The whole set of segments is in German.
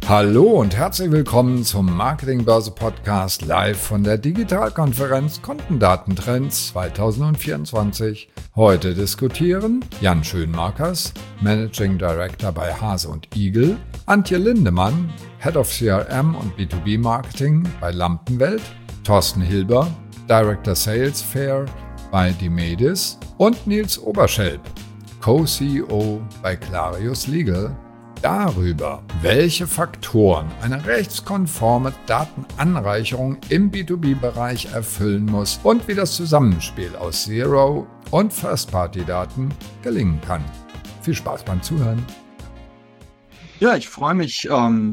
Hallo und herzlich willkommen zum Marketingbörse Podcast live von der Digitalkonferenz Kundendatentrends 2024. Heute diskutieren Jan Schönmakers, Managing Director bei Hase & Igel, Antje Lindemann, Head of CRM und B2B Marketing bei Lampenwelt, Thorsten Hilber, Director Sales Fair bei Dimedis und Nils Oberschelp, Co-CEO bei Clarius Legal, darüber, welche Faktoren eine rechtskonforme Datenanreicherung im B2B-Bereich erfüllen muss und wie das Zusammenspiel aus Zero- und First-Party-Daten gelingen kann. Viel Spaß beim Zuhören. Ja, ich freue mich,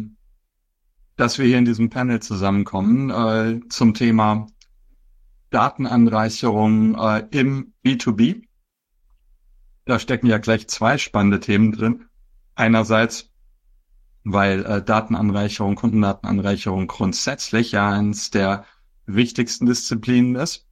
dass wir hier in diesem Panel zusammenkommen zum Thema Datenanreicherung im B2B. Da stecken ja gleich zwei spannende Themen drin. Einerseits, weil Datenanreicherung, Kundendatenanreicherung grundsätzlich ja eines der wichtigsten Disziplinen ist.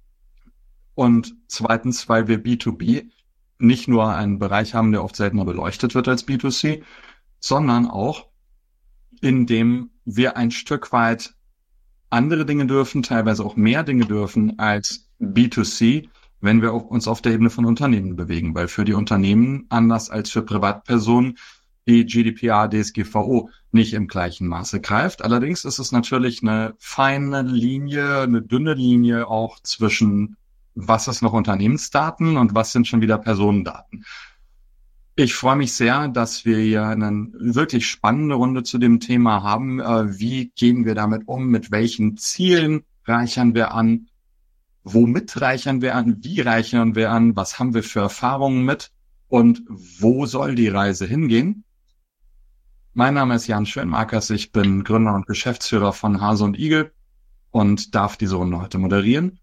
Und zweitens, weil wir B2B nicht nur einen Bereich haben, der oft seltener beleuchtet wird als B2C, sondern auch, in dem wir ein Stück weit andere Dinge dürfen, teilweise auch mehr Dinge dürfen als B2C, wenn wir uns auf der Ebene von Unternehmen bewegen, weil für die Unternehmen, anders als für Privatpersonen, die GDPR, DSGVO nicht im gleichen Maße greift. Allerdings ist es natürlich eine feine Linie, eine dünne Linie auch zwischen, was ist noch Unternehmensdaten und was sind schon wieder Personendaten. Ich freue mich sehr, dass wir hier eine wirklich spannende Runde zu dem Thema haben. Wie gehen wir damit um? Mit welchen Zielen reichern wir an? Womit reichern wir an? Wie reichern wir an? Was haben wir für Erfahrungen mit? Und wo soll die Reise hingehen? Mein Name ist Jan Schönmakers. Ich bin Gründer und Geschäftsführer von Hase & Igel und darf diese Runde heute moderieren.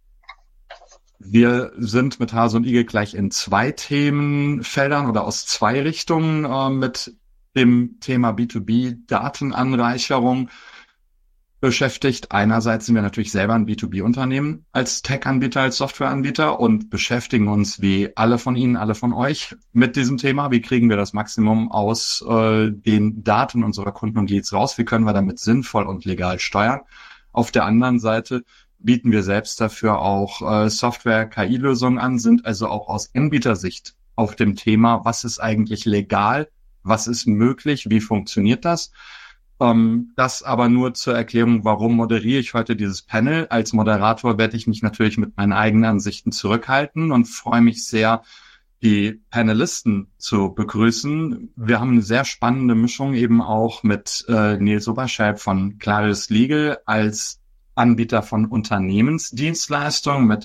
Wir sind mit Hase & Igel gleich in zwei Themenfeldern oder aus zwei Richtungen mit dem Thema B2B Datenanreicherung beschäftigt. Einerseits sind wir natürlich selber ein B2B-Unternehmen als Tech-Anbieter, als Software-Anbieter und beschäftigen uns wie alle von Ihnen, alle von euch mit diesem Thema. Wie kriegen wir das Maximum aus den Daten unserer Kunden und Leads raus? Wie können wir damit sinnvoll und legal steuern? Auf der anderen Seite bieten wir selbst dafür auch Software-KI-Lösungen an, sind also auch aus Anbietersicht auf dem Thema, was ist eigentlich legal, was ist möglich, wie funktioniert das? Das aber nur zur Erklärung, warum moderiere ich heute dieses Panel. Als Moderator werde ich mich natürlich mit meinen eigenen Ansichten zurückhalten und freue mich sehr, die Panelisten zu begrüßen. Wir haben eine sehr spannende Mischung eben auch mit Nils Oberschelp von Clarius Legal als Anbieter von Unternehmensdienstleistungen, mit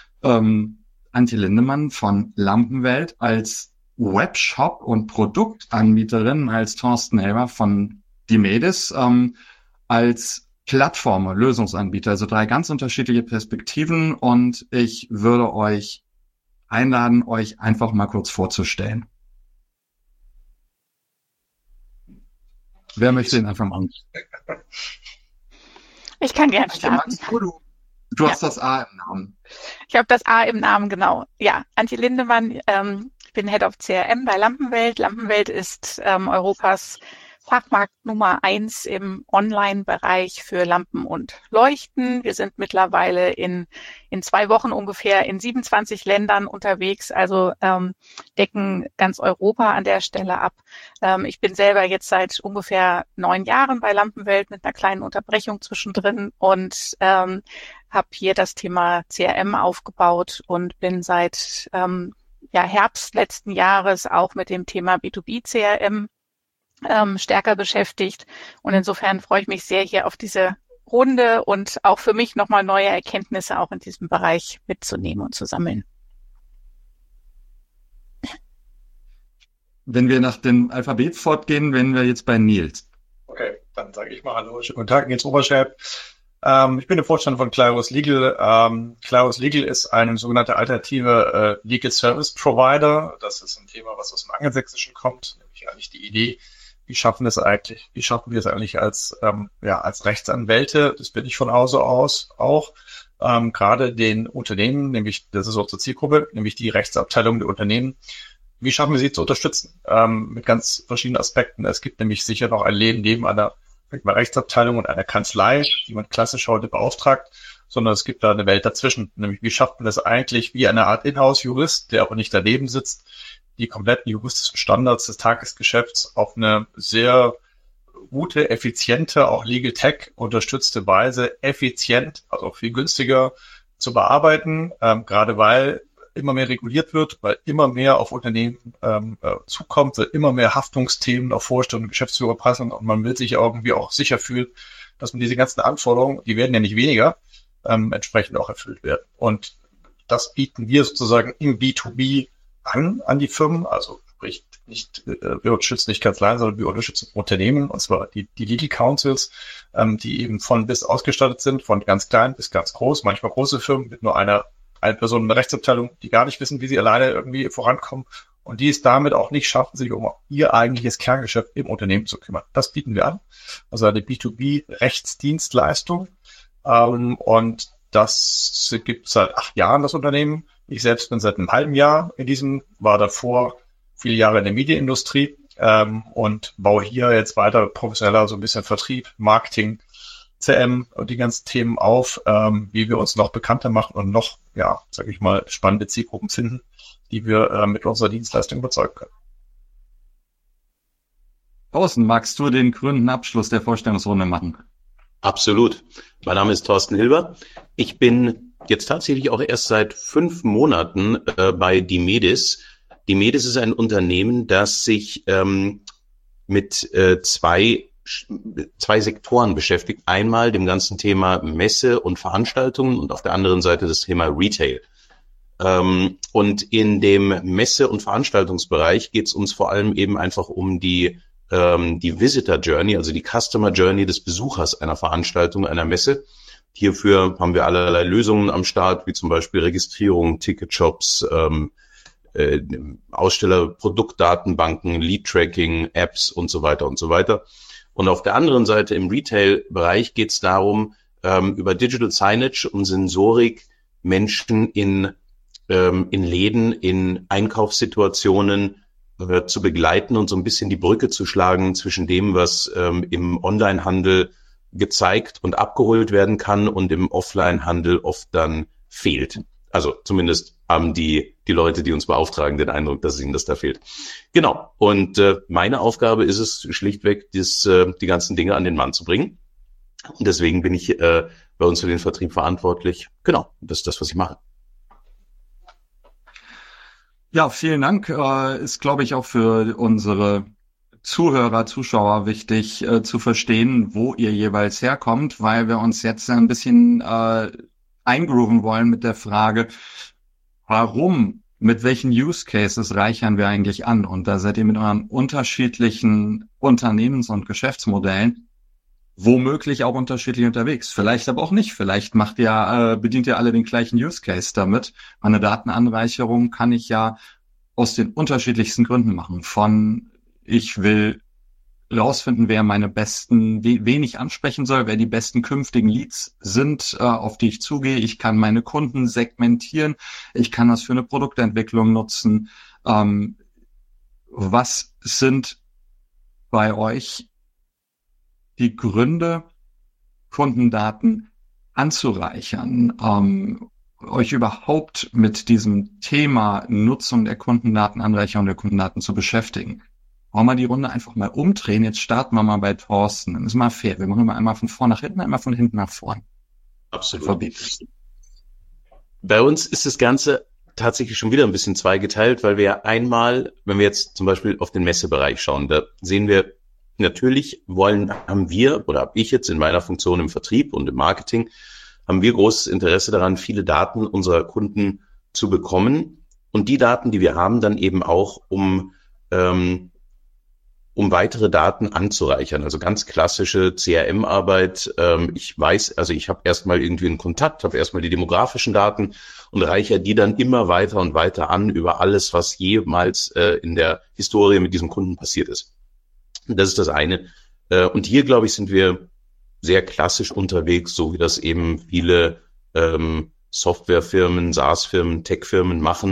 Antje Lindemann von Lampenwelt als Webshop und Produktanbieterin, als Thorsten Hilber von Dimedis als Plattform, Lösungsanbieter, also drei ganz unterschiedliche Perspektiven, und ich würde euch einladen, euch einfach mal kurz vorzustellen. Wer möchte den einfach machen? Ich kann gerne starten. Du hast das A im Namen. Ich habe das A im Namen, genau. Ja, Antje Lindemann, ich bin Head of CRM bei Lampenwelt. Lampenwelt ist Europas Fachmarkt Nummer 1 im Online-Bereich für Lampen und Leuchten. Wir sind mittlerweile in 2 Wochen ungefähr in 27 Ländern unterwegs, also decken ganz Europa an der Stelle ab. Ich bin selber jetzt seit ungefähr 9 Jahren bei Lampenwelt mit einer kleinen Unterbrechung zwischendrin und habe hier das Thema CRM aufgebaut und bin seit Herbst letzten Jahres auch mit dem Thema B2B CRM stärker beschäftigt. Und insofern freue ich mich sehr hier auf diese Runde und auch für mich nochmal neue Erkenntnisse auch in diesem Bereich mitzunehmen und zu sammeln. Wenn wir nach dem Alphabet fortgehen, wären wir jetzt bei Nils. Okay, dann sage ich mal Hallo, schönen guten Tag, Nils Oberschelp. Ich bin im Vorstand von Clarius Legal. Clarius Legal ist eine sogenannte alternative Legal Service Provider. Das ist ein Thema, was aus dem Angelsächsischen kommt, nämlich eigentlich die Idee, wie schaffen wir es eigentlich als Rechtsanwälte? Das bin ich von Hause aus auch. Gerade den Unternehmen, nämlich das ist unsere Zielgruppe, nämlich die Rechtsabteilung der Unternehmen, wie schaffen wir sie zu unterstützen? Mit ganz verschiedenen Aspekten. Es gibt nämlich sicher noch ein Leben neben einer Rechtsabteilung und einer Kanzlei, die man klassisch heute beauftragt, sondern es gibt da eine Welt dazwischen. Nämlich, wie schafft man das eigentlich wie eine Art Inhouse-Jurist, der aber nicht daneben sitzt, die kompletten juristischen Standards des Tagesgeschäfts auf eine sehr gute, effiziente, auch Legal Tech unterstützte Weise effizient, also auch viel günstiger zu bearbeiten, gerade weil immer mehr reguliert wird, weil immer mehr auf Unternehmen zukommt, weil immer mehr Haftungsthemen auf Vorstand und Geschäftsführer passen und man will sich irgendwie auch sicher fühlen, dass man diese ganzen Anforderungen, die werden ja nicht weniger, entsprechend auch erfüllt werden. Und das bieten wir sozusagen im B2B an die Firmen, also sprich wir unterstützen nicht Kanzleien, sondern wir unterstützen Unternehmen, und zwar die Legal Counsels, die eben von bis ausgestattet sind, von ganz klein bis ganz groß, manchmal große Firmen mit nur eine Person in der Rechtsabteilung, die gar nicht wissen, wie sie alleine irgendwie vorankommen und die es damit auch nicht schaffen, sich um ihr eigentliches Kerngeschäft im Unternehmen zu kümmern. Das bieten wir an, also eine B2B-Rechtsdienstleistung, und das gibt es seit 8 Jahren, das Unternehmen. Ich selbst bin seit einem halben Jahr war davor viele Jahre in der Medienindustrie und baue hier jetzt weiter professioneller so ein bisschen Vertrieb, Marketing, CM und die ganzen Themen auf, wie wir uns noch bekannter machen und noch, sage ich mal, spannende Zielgruppen finden, die wir mit unserer Dienstleistung überzeugen können. Thorsten, magst du den krönenden Abschluss der Vorstellungsrunde machen? Absolut. Mein Name ist Thorsten Hilber. Ich bin jetzt tatsächlich auch erst seit 5 Monaten bei Dimedis. Dimedis ist ein Unternehmen, das sich mit zwei Sektoren beschäftigt. Einmal dem ganzen Thema Messe und Veranstaltungen und auf der anderen Seite das Thema Retail. Und in dem Messe- und Veranstaltungsbereich geht es uns vor allem eben einfach um die Visitor Journey, also die Customer Journey des Besuchers einer Veranstaltung, einer Messe. Hierfür haben wir allerlei Lösungen am Start, wie zum Beispiel Registrierung, Ticketshops, Aussteller, Produktdatenbanken, Lead-Tracking, Apps und so weiter und so weiter. Und auf der anderen Seite im Retail-Bereich geht es darum, über Digital Signage und Sensorik Menschen in Läden, in Einkaufssituationen zu begleiten und so ein bisschen die Brücke zu schlagen zwischen dem, was im Onlinehandel gezeigt und abgeholt werden kann und im Offline-Handel oft dann fehlt. Also zumindest haben die Leute, die uns beauftragen, den Eindruck, dass ihnen das da fehlt. Genau. Und meine Aufgabe ist es schlichtweg, die ganzen Dinge an den Mann zu bringen. Und deswegen bin ich bei uns für den Vertrieb verantwortlich. Genau. Das ist das, was ich mache. Ja, vielen Dank. Ist, glaube ich, auch für unsere Zuhörer, Zuschauer wichtig zu verstehen, wo ihr jeweils herkommt, weil wir uns jetzt ein bisschen eingrooven wollen mit der Frage, warum, mit welchen Use Cases reichern wir eigentlich an? Und da seid ihr mit euren unterschiedlichen Unternehmens- und Geschäftsmodellen womöglich auch unterschiedlich unterwegs. Vielleicht aber auch nicht. Vielleicht bedient ihr alle den gleichen Use Case damit. Eine Datenanreicherung kann ich ja aus den unterschiedlichsten Gründen machen. Von ich will rausfinden, wen ich ansprechen soll, wer die besten künftigen Leads sind, auf die ich zugehe. Ich kann meine Kunden segmentieren. Ich kann das für eine Produktentwicklung nutzen. Was sind bei euch die Gründe, Kundendaten anzureichern, euch überhaupt mit diesem Thema Nutzung der Kundendatenanreicherung der Kundendaten zu beschäftigen? Wollen wir die Runde einfach mal umdrehen? Jetzt starten wir mal bei Thorsten. Das ist mal fair. Wir machen mal einmal von vorn nach hinten, einmal von hinten nach vorn. Absolut. Bei uns ist das Ganze tatsächlich schon wieder ein bisschen zweigeteilt, weil wir einmal, wenn wir jetzt zum Beispiel auf den Messebereich schauen, da sehen wir, natürlich habe ich jetzt in meiner Funktion im Vertrieb und im Marketing, haben wir großes Interesse daran, viele Daten unserer Kunden zu bekommen und die Daten, die wir haben, dann eben auch um weitere Daten anzureichern. Also ganz klassische CRM-Arbeit. Ich habe erstmal irgendwie einen Kontakt, habe erstmal die demografischen Daten und reichere die dann immer weiter und weiter an über alles, was jemals in der Historie mit diesem Kunden passiert ist. Das ist das eine. Und hier, glaube ich, sind wir sehr klassisch unterwegs, so wie das eben viele Softwarefirmen, SaaS-Firmen, Tech-Firmen machen.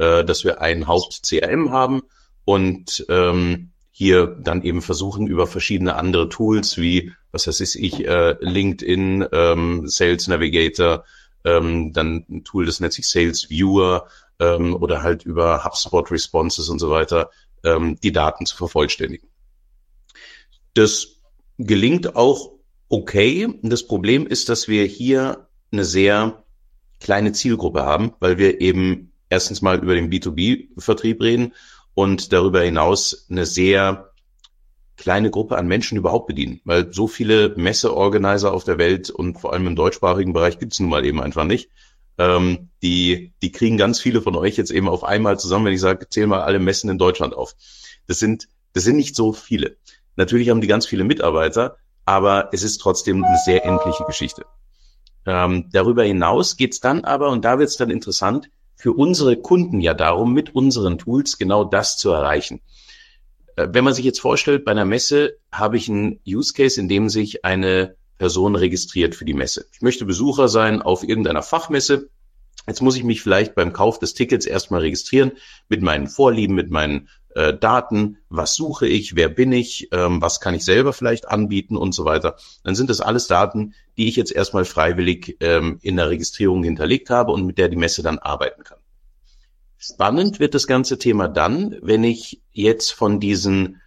dass wir ein Haupt-CRM haben und hier dann eben versuchen, über verschiedene andere Tools wie, was weiß ich, LinkedIn, Sales Navigator, dann ein Tool, das nennt sich Sales Viewer, oder halt über HubSpot Responses und so weiter, die Daten zu vervollständigen. Das gelingt auch okay. Das Problem ist, dass wir hier eine sehr kleine Zielgruppe haben, weil wir eben erstens mal über den B2B-Vertrieb reden und darüber hinaus eine sehr kleine Gruppe an Menschen überhaupt bedienen, weil so viele Messeorganizer auf der Welt und vor allem im deutschsprachigen Bereich gibt es nun mal eben einfach nicht. Die kriegen ganz viele von euch jetzt eben auf einmal zusammen, wenn ich sage, zähl mal alle Messen in Deutschland auf. Das sind nicht so viele. Natürlich haben die ganz viele Mitarbeiter, aber es ist trotzdem eine sehr endliche Geschichte. Darüber hinaus geht's dann aber, und da wird's dann interessant, für unsere Kunden ja darum, mit unseren Tools genau das zu erreichen. Wenn man sich jetzt vorstellt, bei einer Messe habe ich einen Use Case, in dem sich eine Person registriert für die Messe. Ich möchte Besucher sein auf irgendeiner Fachmesse. Jetzt muss ich mich vielleicht beim Kauf des Tickets erstmal registrieren mit meinen Vorlieben, mit meinen Daten. Was suche ich? Wer bin ich? Was kann ich selber vielleicht anbieten und so weiter? Dann sind das alles Daten, die ich jetzt erstmal freiwillig in der Registrierung hinterlegt habe und mit der die Messe dann arbeiten kann. Spannend wird das ganze Thema dann, wenn ich jetzt von diesen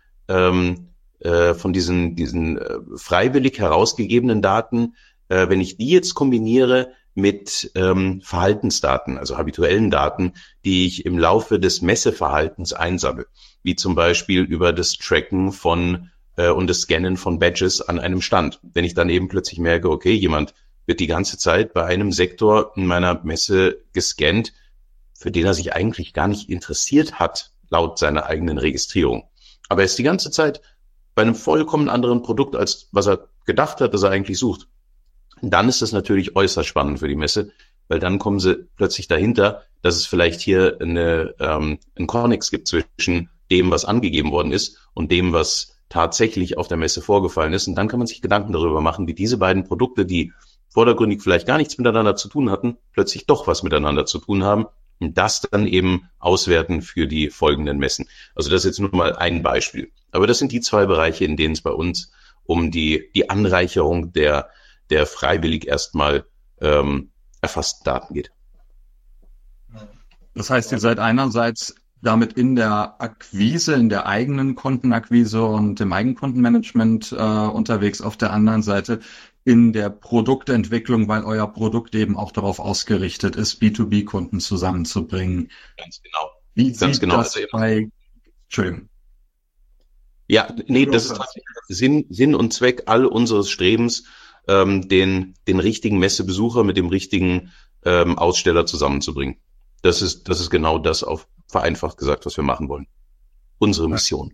freiwillig herausgegebenen Daten, wenn ich die jetzt kombiniere mit Verhaltensdaten, also habituellen Daten, die ich im Laufe des Messeverhaltens einsammle, wie zum Beispiel über das Tracken von und das Scannen von Badges an einem Stand. Wenn ich dann eben plötzlich merke, okay, jemand wird die ganze Zeit bei einem Sektor in meiner Messe gescannt, für den er sich eigentlich gar nicht interessiert hat, laut seiner eigenen Registrierung. Aber er ist die ganze Zeit bei einem vollkommen anderen Produkt, als was er gedacht hat, dass er eigentlich sucht. Dann ist das natürlich äußerst spannend für die Messe, weil dann kommen sie plötzlich dahinter, dass es vielleicht hier einen Konnex gibt zwischen dem, was angegeben worden ist und dem, was tatsächlich auf der Messe vorgefallen ist. Und dann kann man sich Gedanken darüber machen, wie diese beiden Produkte, die vordergründig vielleicht gar nichts miteinander zu tun hatten, plötzlich doch was miteinander zu tun haben und das dann eben auswerten für die folgenden Messen. Also das ist jetzt nur mal ein Beispiel. Aber das sind die zwei Bereiche, in denen es bei uns um die Anreicherung der freiwillig erstmal erfassten Daten geht. Das heißt, ihr seid einerseits damit in der Akquise, in der eigenen Kundenakquise und im Eigenkundenmanagement unterwegs, auf der anderen Seite in der Produktentwicklung, weil euer Produkt eben auch darauf ausgerichtet ist, B2B-Kunden zusammenzubringen. Ganz genau. Wie sieht das bei... Entschuldigung. Ja, nee, das ist tatsächlich Sinn und Zweck all unseres Strebens, den richtigen Messebesucher mit dem richtigen Aussteller zusammenzubringen. Das ist genau das, auf vereinfacht gesagt, was wir machen wollen. Unsere Mission.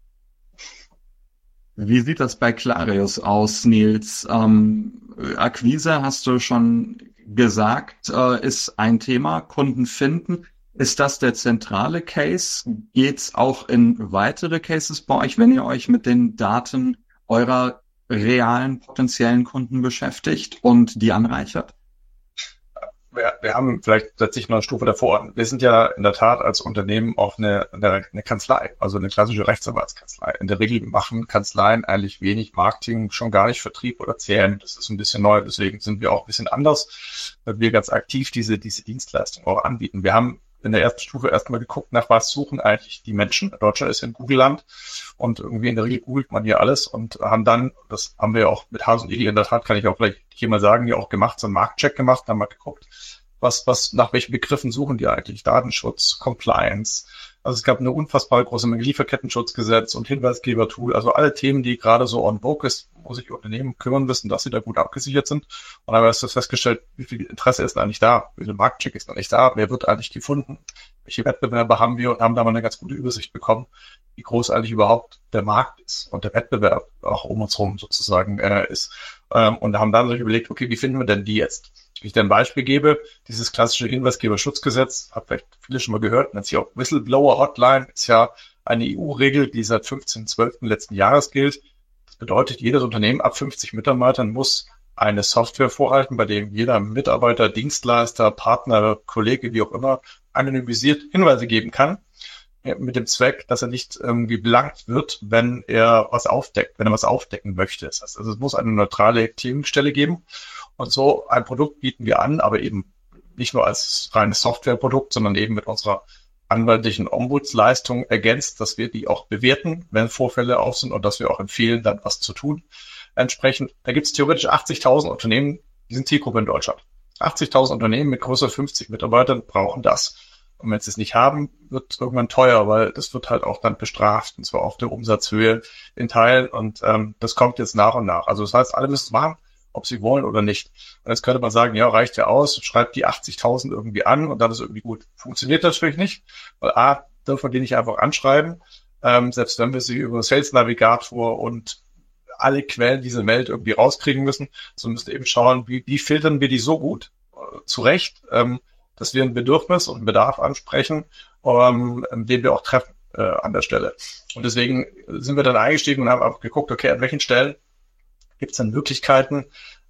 Wie sieht das bei Clarius aus, Nils? Akquise, hast du schon gesagt, ist ein Thema. Kunden finden. Ist das der zentrale Case? Geht's auch in weitere Cases bei euch, wenn ihr euch mit den Daten eurer realen potenziellen Kunden beschäftigt und die anreichert? Wir haben vielleicht tatsächlich noch eine Stufe davor. Wir sind ja in der Tat als Unternehmen auch eine Kanzlei, also eine klassische Rechtsanwaltskanzlei. In der Regel machen Kanzleien eigentlich wenig Marketing, schon gar nicht Vertrieb oder CRM. Das ist ein bisschen neu, deswegen sind wir auch ein bisschen anders, weil wir ganz aktiv diese Dienstleistung auch anbieten. Wir haben in der ersten Stufe erstmal geguckt, nach was suchen eigentlich die Menschen. Deutschland ist ja ein Google-Land und irgendwie in der Regel googelt man hier alles und haben dann, das haben wir auch mit Hase und Igel in der Tat, kann ich auch gleich hier mal sagen, ja auch gemacht, so einen Marktcheck gemacht, haben mal geguckt, nach welchen Begriffen suchen die eigentlich? Datenschutz, Compliance. Also es gab eine unfassbar große Menge Lieferkettenschutzgesetz und Hinweisgebertool, also alle Themen, die gerade so on vogue ist, wo sich Unternehmen kümmern müssen, dass sie da gut abgesichert sind. Und dann haben wir festgestellt, wie viel Interesse ist eigentlich da, wie viel Marktcheck ist noch nicht da, wer wird eigentlich gefunden, welche Wettbewerber haben wir und haben da mal eine ganz gute Übersicht bekommen, wie groß eigentlich überhaupt der Markt ist und der Wettbewerb auch um uns herum sozusagen ist. Und haben dann sich überlegt, okay, wie finden wir denn die jetzt? Wenn ich dir ein Beispiel gebe, dieses klassische Hinweisgeberschutzgesetz, hat vielleicht viele schon mal gehört, nennt sich auch Whistleblower Hotline, ist ja eine EU-Regel, die seit 15.12. letzten Jahres gilt. Das bedeutet, jedes Unternehmen ab 50 Mitarbeitern muss eine Software vorhalten, bei dem jeder Mitarbeiter, Dienstleister, Partner, Kollege, wie auch immer, anonymisiert Hinweise geben kann, mit dem Zweck, dass er nicht irgendwie belangt wird, wenn er was aufdecken möchte. Das heißt, also es muss eine neutrale Klärungsstelle geben. Und so ein Produkt bieten wir an, aber eben nicht nur als reines Softwareprodukt, sondern eben mit unserer anwaltlichen Ombudsleistung ergänzt, dass wir die auch bewerten, wenn Vorfälle auf sind und dass wir auch empfehlen, dann was zu tun. Entsprechend, da gibt es theoretisch 80.000 Unternehmen, die sind Zielgruppe in Deutschland. 80.000 Unternehmen mit größer 50 Mitarbeitern brauchen das. Und wenn sie es nicht haben, wird es irgendwann teuer, weil das wird halt auch dann bestraft, und zwar auf der Umsatzhöhe in Teilen. Und das kommt jetzt nach und nach. Also das heißt, alle müssen es machen, ob sie wollen oder nicht. Und jetzt könnte man sagen, ja, reicht ja aus, schreibt die 80.000 irgendwie an und dann ist irgendwie gut. Funktioniert natürlich nicht, weil A, dürfen die nicht einfach anschreiben, selbst wenn wir sie über Sales Navigator und alle Quellen dieser Welt irgendwie rauskriegen müssen. So müssen wir eben schauen, wie filtern wir die so gut zurecht, dass wir ein Bedürfnis und einen Bedarf ansprechen, den wir auch treffen an der Stelle. Und deswegen sind wir dann eingestiegen und haben auch geguckt, okay, an welchen Stellen gibt es dann Möglichkeiten,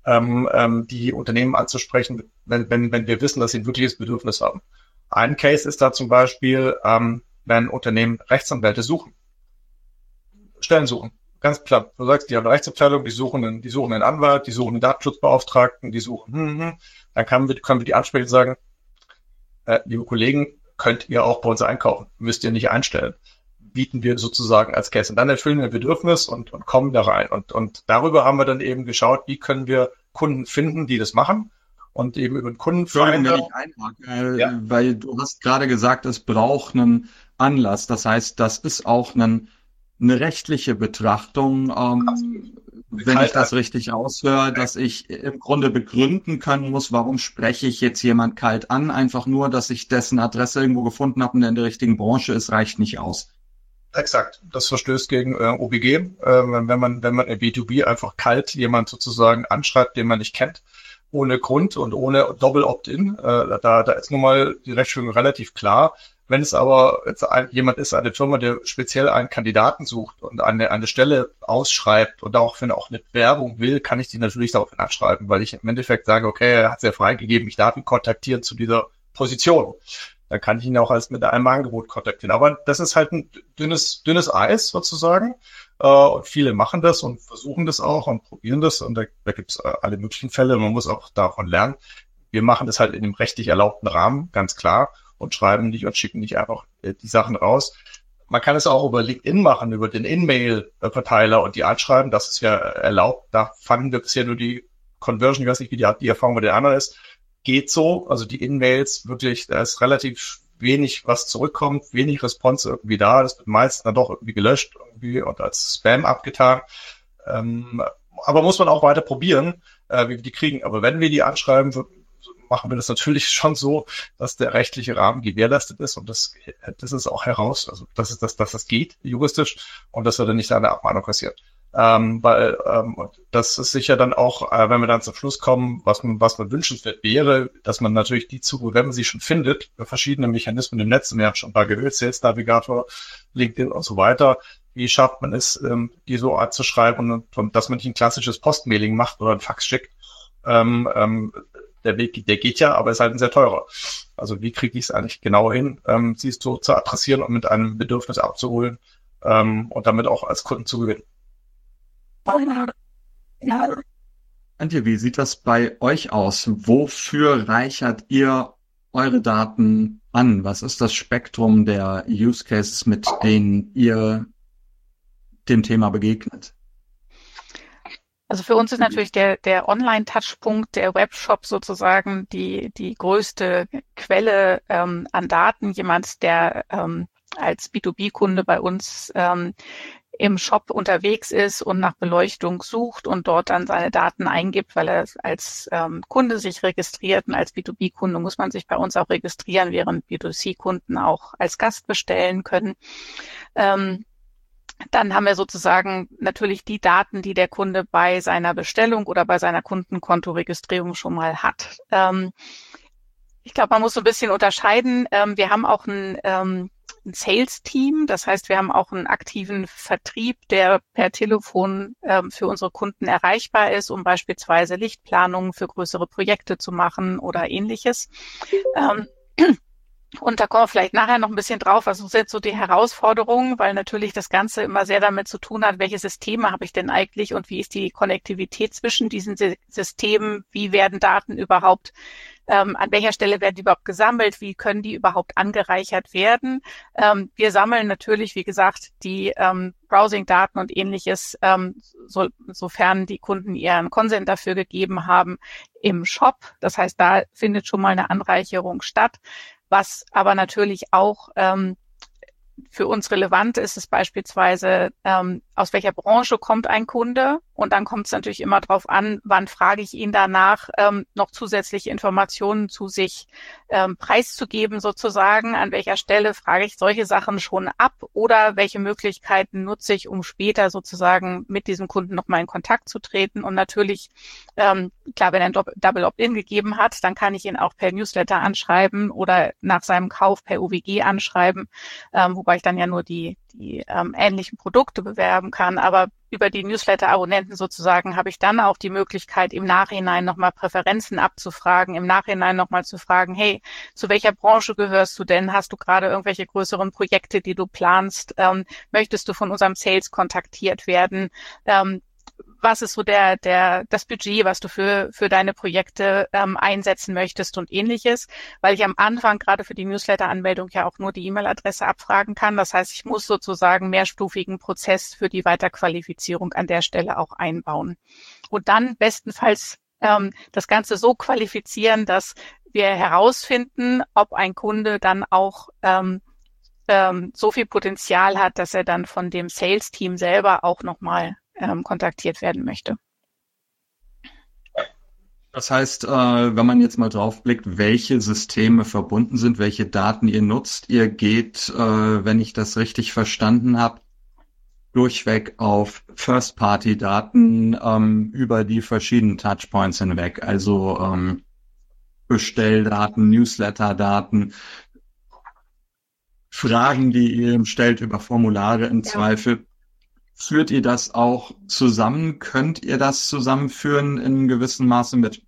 die Unternehmen anzusprechen, wenn wir wissen, dass sie ein wirkliches Bedürfnis haben. Ein Case ist da zum Beispiel, wenn Unternehmen Rechtsanwälte suchen, Stellen suchen. Ganz klar, du sagst, die haben eine Rechtsabteilung, die suchen einen Anwalt, die suchen einen Datenschutzbeauftragten, die suchen, dann können wir die ansprechen und sagen, liebe Kollegen, könnt ihr auch bei uns einkaufen, müsst ihr nicht einstellen. Bieten wir sozusagen als Case. Und dann erfüllen wir ein Bedürfnis und kommen da rein. Und darüber haben wir dann eben geschaut, wie können wir Kunden finden, die das machen. Und eben über den Kundenfinder. Wenn ich einhake, weil du hast gerade gesagt, es braucht einen Anlass. Das heißt, das ist auch eine rechtliche Betrachtung, wenn ich das richtig aushöre, dass ich im Grunde begründen können muss, warum spreche ich jetzt jemand kalt an. Einfach nur, dass ich dessen Adresse irgendwo gefunden habe und in der richtigen Branche ist, reicht nicht aus. Exakt. Das verstößt gegen OBG. Wenn man in B2B einfach kalt jemand sozusagen anschreibt, den man nicht kennt, ohne Grund und ohne Double Opt-in, da ist nun mal die Rechtsprechung relativ klar. Wenn es aber jetzt jemand ist, eine Firma, der speziell einen Kandidaten sucht und eine Stelle ausschreibt und auch wenn er auch eine Werbung will, kann ich die natürlich darauf anschreiben, weil ich im Endeffekt sage, okay, er hat es ja freigegeben, ich darf ihn kontaktieren zu dieser Position. Dann kann ich ihn auch als mit einem Angebot kontaktieren. Aber das ist halt ein dünnes Eis sozusagen. Und viele machen das und versuchen das auch und probieren das. Und da gibt es alle möglichen Fälle. Man muss auch davon lernen. Wir machen das halt in dem rechtlich erlaubten Rahmen, ganz klar, und schreiben nicht und schicken nicht einfach die Sachen raus. Man kann es auch über LinkedIn machen, über den In-Mail-Verteiler und die anschreiben. Das ist ja erlaubt. Da fanden wir bisher nur die Conversion. Ich weiß nicht, wie die Erfahrung bei den anderen ist. Geht so, also die In-Mails wirklich, da ist relativ wenig, was zurückkommt, wenig Response irgendwie da, das wird meist dann doch irgendwie gelöscht irgendwie und als Spam abgetan. Aber muss man auch weiter probieren, wie wir die kriegen. Aber wenn wir die anschreiben, machen wir das natürlich schon so, dass der rechtliche Rahmen gewährleistet ist und das ist auch heraus, also dass das geht juristisch und dass wir dann nicht eine Abmahnung kassiert. Weil das ist sicher dann auch, wenn wir dann zum Schluss kommen, was man wünschenswert wäre, dass man natürlich die Zukunft, wenn man sie schon findet, über verschiedene Mechanismen im Netz, wir haben schon ein paar gehört, Sales Navigator, LinkedIn und so weiter, wie schafft man es, die so anzuschreiben und dass man nicht ein klassisches Postmailing macht oder ein Fax schickt. Der Weg, der geht ja, aber ist halt ein sehr teurer. Also wie kriege ich es eigentlich genau hin, sie so zu adressieren und mit einem Bedürfnis abzuholen und damit auch als Kunden zu gewinnen. Antje, wie sieht das bei euch aus? Wofür reichert ihr eure Daten an? Was ist das Spektrum der Use Cases, mit denen ihr dem Thema begegnet? Also für uns ist natürlich der Online-Touchpunkt, der Webshop sozusagen die größte Quelle an Daten. Jemand, der als B2B-Kunde bei uns im Shop unterwegs ist und nach Beleuchtung sucht und dort dann seine Daten eingibt, weil er als Kunde sich registriert. Und als B2B-Kunde muss man sich bei uns auch registrieren, während B2C-Kunden auch als Gast bestellen können. Dann haben wir sozusagen natürlich die Daten, die der Kunde bei seiner Bestellung oder bei seiner Kundenkontoregistrierung schon mal hat. Ich glaube, man muss so ein bisschen unterscheiden. Wir haben auch ein Sales-Team, das heißt, wir haben auch einen aktiven Vertrieb, der per Telefon für unsere Kunden erreichbar ist, um beispielsweise Lichtplanungen für größere Projekte zu machen oder ähnliches. Und da kommen wir vielleicht nachher noch ein bisschen drauf, was sind so die Herausforderungen, weil natürlich das Ganze immer sehr damit zu tun hat, welche Systeme habe ich denn eigentlich und wie ist die Konnektivität zwischen diesen Systemen, wie werden Daten überhaupt, an welcher Stelle werden die überhaupt gesammelt, wie können die überhaupt angereichert werden. Wir sammeln natürlich, wie gesagt, die Browsing-Daten und Ähnliches, sofern die Kunden ihren Consent dafür gegeben haben, im Shop. Das heißt, da findet schon mal eine Anreicherung statt. Was aber natürlich auch für uns relevant ist, ist beispielsweise, aus welcher Branche kommt ein Kunde? Und dann kommt es natürlich immer darauf an, wann frage ich ihn danach, noch zusätzliche Informationen zu sich preiszugeben sozusagen. An welcher Stelle frage ich solche Sachen schon ab oder welche Möglichkeiten nutze ich, um später sozusagen mit diesem Kunden nochmal in Kontakt zu treten. Und natürlich, klar, wenn er ein Double Opt-in gegeben hat, dann kann ich ihn auch per Newsletter anschreiben oder nach seinem Kauf per UWG anschreiben, wobei ich dann ja nur die ähnlichen Produkte bewerben kann. Aber über die Newsletter-Abonnenten sozusagen habe ich dann auch die Möglichkeit, im Nachhinein nochmal Präferenzen abzufragen, im Nachhinein nochmal zu fragen, hey, zu welcher Branche gehörst du denn? Hast du gerade irgendwelche größeren Projekte, die du planst? Möchtest du von unserem Sales kontaktiert werden? Was ist so das Budget, was du für deine Projekte einsetzen möchtest und Ähnliches, weil ich am Anfang gerade für die Newsletter-Anmeldung ja auch nur die E-Mail-Adresse abfragen kann. Das heißt, ich muss sozusagen mehrstufigen Prozess für die Weiterqualifizierung an der Stelle auch einbauen. Und dann bestenfalls das Ganze so qualifizieren, dass wir herausfinden, ob ein Kunde dann auch so viel Potenzial hat, dass er dann von dem Sales-Team selber auch nochmal kontaktiert werden möchte. Das heißt, wenn man jetzt mal drauf blickt, welche Systeme verbunden sind, welche Daten ihr nutzt, ihr geht, wenn ich das richtig verstanden habe, durchweg auf First-Party-Daten über die verschiedenen Touchpoints hinweg, also Bestelldaten, Newsletter-Daten, Fragen, die ihr stellt über Formulare im Zweifel. Führt ihr das auch zusammen? Könnt ihr das zusammenführen in gewissem Maße mit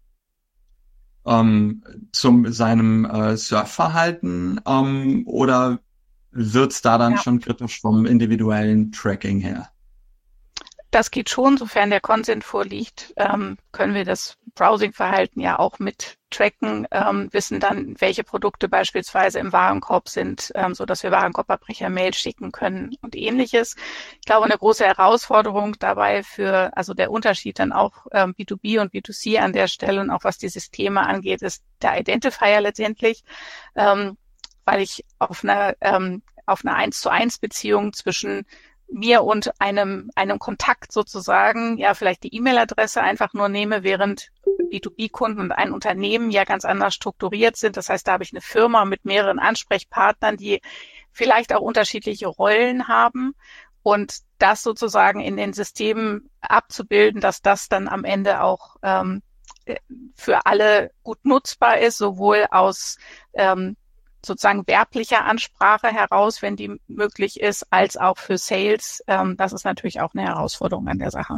seinem Surfverhalten oder wird's da dann schon kritisch vom individuellen Tracking her? Das geht schon, sofern der Consent vorliegt, können wir das Browsing-Verhalten ja auch mit tracken, wissen dann, welche Produkte beispielsweise im Warenkorb sind, so dass wir Warenkorbabbrecher-Mail schicken können und Ähnliches. Ich glaube, eine große Herausforderung dabei also der Unterschied dann auch B2B und B2C an der Stelle und auch was die Systeme angeht, ist der Identifier letztendlich, weil ich auf eine 1:1 Beziehung zwischen mir und einem Kontakt sozusagen, ja, vielleicht die E-Mail-Adresse einfach nur nehme, während B2B-Kunden und ein Unternehmen ja ganz anders strukturiert sind. Das heißt, da habe ich eine Firma mit mehreren Ansprechpartnern, die vielleicht auch unterschiedliche Rollen haben und das sozusagen in den Systemen abzubilden, dass das dann am Ende auch für alle gut nutzbar ist, sowohl aus sozusagen werblicher Ansprache heraus, wenn die möglich ist, als auch für Sales. Das ist natürlich auch eine Herausforderung an der Sache.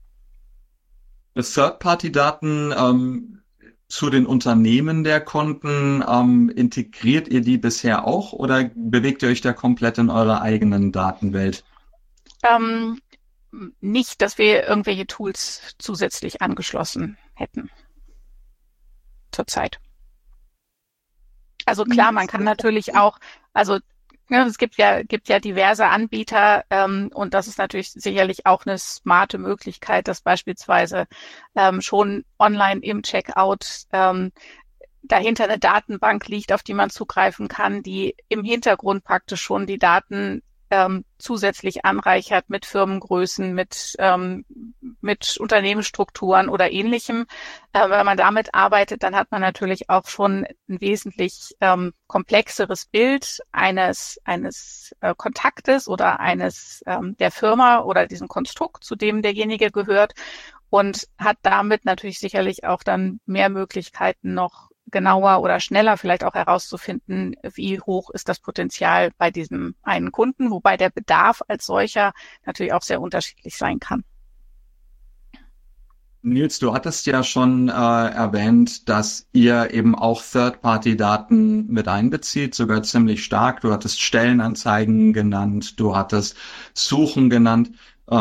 Third-Party-Daten zu den Unternehmen der Kunden, integriert ihr die bisher auch oder bewegt ihr euch da komplett in eurer eigenen Datenwelt? Nicht, dass wir irgendwelche Tools zusätzlich angeschlossen hätten. Zurzeit. Also klar, man kann natürlich auch, also es gibt ja diverse Anbieter und das ist natürlich sicherlich auch eine smarte Möglichkeit, dass beispielsweise schon online im Checkout dahinter eine Datenbank liegt, auf die man zugreifen kann, die im Hintergrund praktisch schon die Daten zusätzlich anreichert mit Firmengrößen, mit Unternehmensstrukturen oder Ähnlichem. Wenn man damit arbeitet, dann hat man natürlich auch schon ein wesentlich komplexeres Bild eines Kontaktes oder eines der Firma oder diesem Konstrukt, zu dem derjenige gehört und hat damit natürlich sicherlich auch dann mehr Möglichkeiten noch genauer oder schneller vielleicht auch herauszufinden, wie hoch ist das Potenzial bei diesem einen Kunden, wobei der Bedarf als solcher natürlich auch sehr unterschiedlich sein kann. Nils, du hattest ja schon erwähnt, dass ihr eben auch Third-Party-Daten mit einbezieht, sogar ziemlich stark. Du hattest Stellenanzeigen genannt, du hattest Suchen genannt.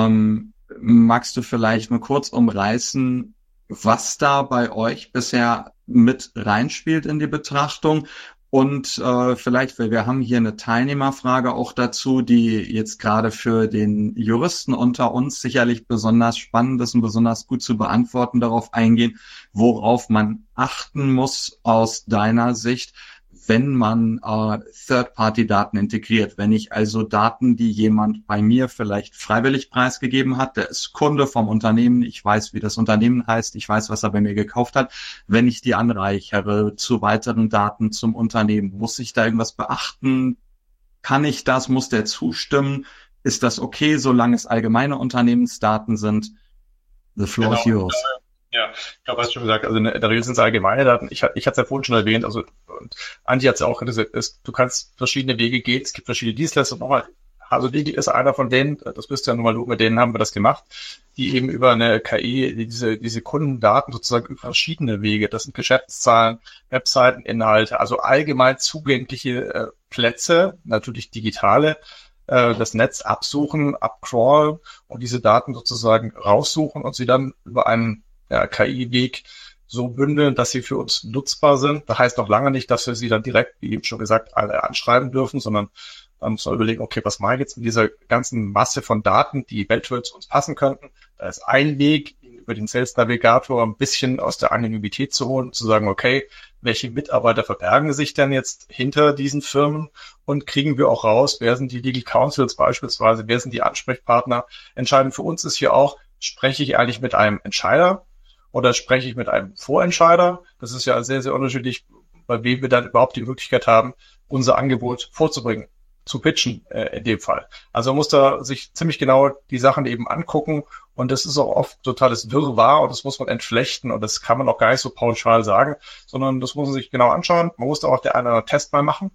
Magst du vielleicht mal kurz umreißen, was da bei euch bisher mit reinspielt in die Betrachtung? Und vielleicht, weil wir haben hier eine Teilnehmerfrage auch dazu, die jetzt gerade für den Juristen unter uns sicherlich besonders spannend ist und besonders gut zu beantworten, darauf eingehen, worauf man achten muss aus deiner Sicht, wenn man Third-Party-Daten integriert. Wenn ich also Daten, die jemand bei mir vielleicht freiwillig preisgegeben hat, der ist Kunde vom Unternehmen, ich weiß, wie das Unternehmen heißt, ich weiß, was er bei mir gekauft hat, wenn ich die anreichere zu weiteren Daten zum Unternehmen, muss ich da irgendwas beachten? Kann ich das? Muss der zustimmen? Ist das okay, solange es allgemeine Unternehmensdaten sind? The floor is yours. Ja, ich glaube, hast du schon gesagt, also in der Regel sind es allgemeine Daten. Ich hatte es ja vorhin schon erwähnt, also und Antje hat es ja auch gesagt, du kannst verschiedene Wege gehen, es gibt verschiedene Dienstleister nochmal. Also Legal ist einer von denen, das bist ja nun mal du, mit denen haben wir das gemacht, die eben über eine KI diese Kundendaten sozusagen über verschiedene Wege, das sind Geschäftszahlen, Webseiteninhalte, also allgemein zugängliche Plätze, natürlich digitale, das Netz absuchen, abcrawlen und diese Daten sozusagen raussuchen und sie dann über einen KI-Weg so bündeln, dass sie für uns nutzbar sind. Das heißt noch lange nicht, dass wir sie dann direkt, wie eben schon gesagt, alle anschreiben dürfen, sondern dann muss man überlegen, okay, was mache ich jetzt mit dieser ganzen Masse von Daten, die eventuell zu uns passen könnten. Da ist ein Weg, über den Sales Navigator ein bisschen aus der Anonymität zu holen, zu sagen, okay, welche Mitarbeiter verbergen sich denn jetzt hinter diesen Firmen und kriegen wir auch raus, wer sind die Legal Counsels beispielsweise, wer sind die Ansprechpartner. Entscheidend für uns ist hier auch, spreche ich eigentlich mit einem Entscheider oder spreche ich mit einem Vorentscheider? Das ist ja sehr, sehr unterschiedlich, bei wem wir dann überhaupt die Möglichkeit haben, unser Angebot vorzubringen, zu pitchen in dem Fall. Also man muss da sich ziemlich genau die Sachen eben angucken und das ist auch oft totales Wirrwarr und das muss man entflechten und das kann man auch gar nicht so pauschal sagen, sondern das muss man sich genau anschauen. Man muss da auch der eine oder andere Test mal machen,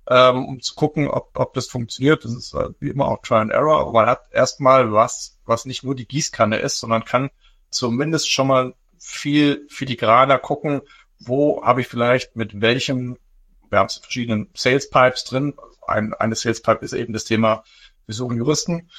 um zu gucken, ob das funktioniert. Das ist wie immer auch Try and Error, aber man hat erstmal was nicht nur die Gießkanne ist, sondern kann zumindest schon mal viel filigraner gucken, wo habe ich vielleicht mit welchem, wir haben es in verschiedenen Sales Pipes drin, eine Sales Pipe ist eben das Thema, wir suchen Juristen,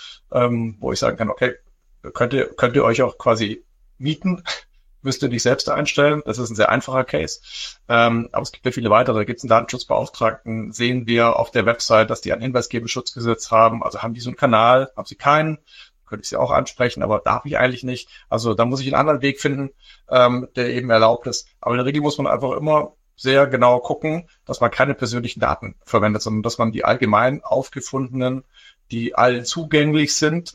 wo ich sagen kann, okay, könnt ihr euch auch quasi mieten, müsst ihr nicht selbst einstellen, das ist ein sehr einfacher Case, aber es gibt ja viele weitere, da gibt es einen Datenschutzbeauftragten, sehen wir auf der Website, dass die ein Hinweisgeberschutzgesetz haben, also haben die so einen Kanal, haben sie keinen, könnte ich sie auch ansprechen, aber darf ich eigentlich nicht. Also da muss ich einen anderen Weg finden, der eben erlaubt ist. Aber in der Regel muss man einfach immer sehr genau gucken, dass man keine persönlichen Daten verwendet, sondern dass man die allgemein aufgefundenen, die allen zugänglich sind,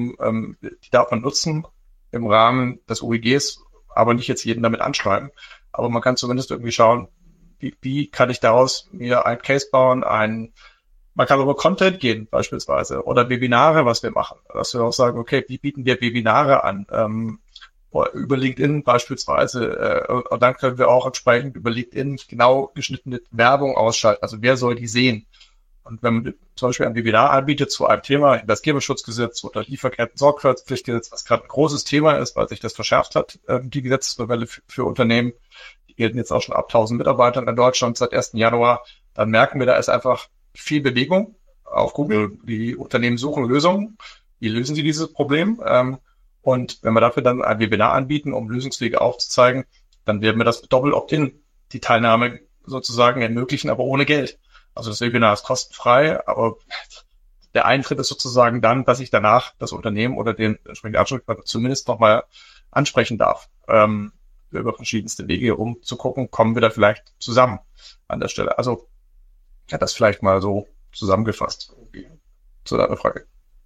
die darf man nutzen im Rahmen des OEGs, aber nicht jetzt jeden damit anschreiben. Aber man kann zumindest irgendwie schauen, wie kann ich daraus mir ein Case bauen, man kann über Content gehen beispielsweise oder Webinare, was wir machen. Dass wir auch sagen, okay, wie bieten wir Webinare an? Über LinkedIn beispielsweise. Und dann können wir auch entsprechend über LinkedIn genau geschnittene Werbung ausschalten. Also wer soll die sehen? Und wenn man zum Beispiel ein Webinar anbietet zu einem Thema, Hinweisgeberschutzgesetz oder Lieferketten-Sorgfaltspflichtgesetz, was gerade ein großes Thema ist, weil sich das verschärft hat, die Gesetzesnovelle für Unternehmen, die gelten jetzt auch schon ab 1000 Mitarbeitern in Deutschland seit 1. Januar, dann merken wir, da ist einfach viel Bewegung auf Google. Die Unternehmen suchen Lösungen. Wie lösen sie dieses Problem? Und wenn wir dafür dann ein Webinar anbieten, um Lösungswege aufzuzeigen, dann werden wir das mit Doppel-Opt-in, die Teilnahme sozusagen ermöglichen, aber ohne Geld. Also das Webinar ist kostenfrei, aber der Eintritt ist sozusagen dann, dass ich danach das Unternehmen oder den entsprechenden Ansprechpartner zumindest nochmal ansprechen darf, über verschiedenste Wege, um zu gucken, kommen wir da vielleicht zusammen an der Stelle. Also ja, das vielleicht mal so zusammengefasst zu deiner Frage.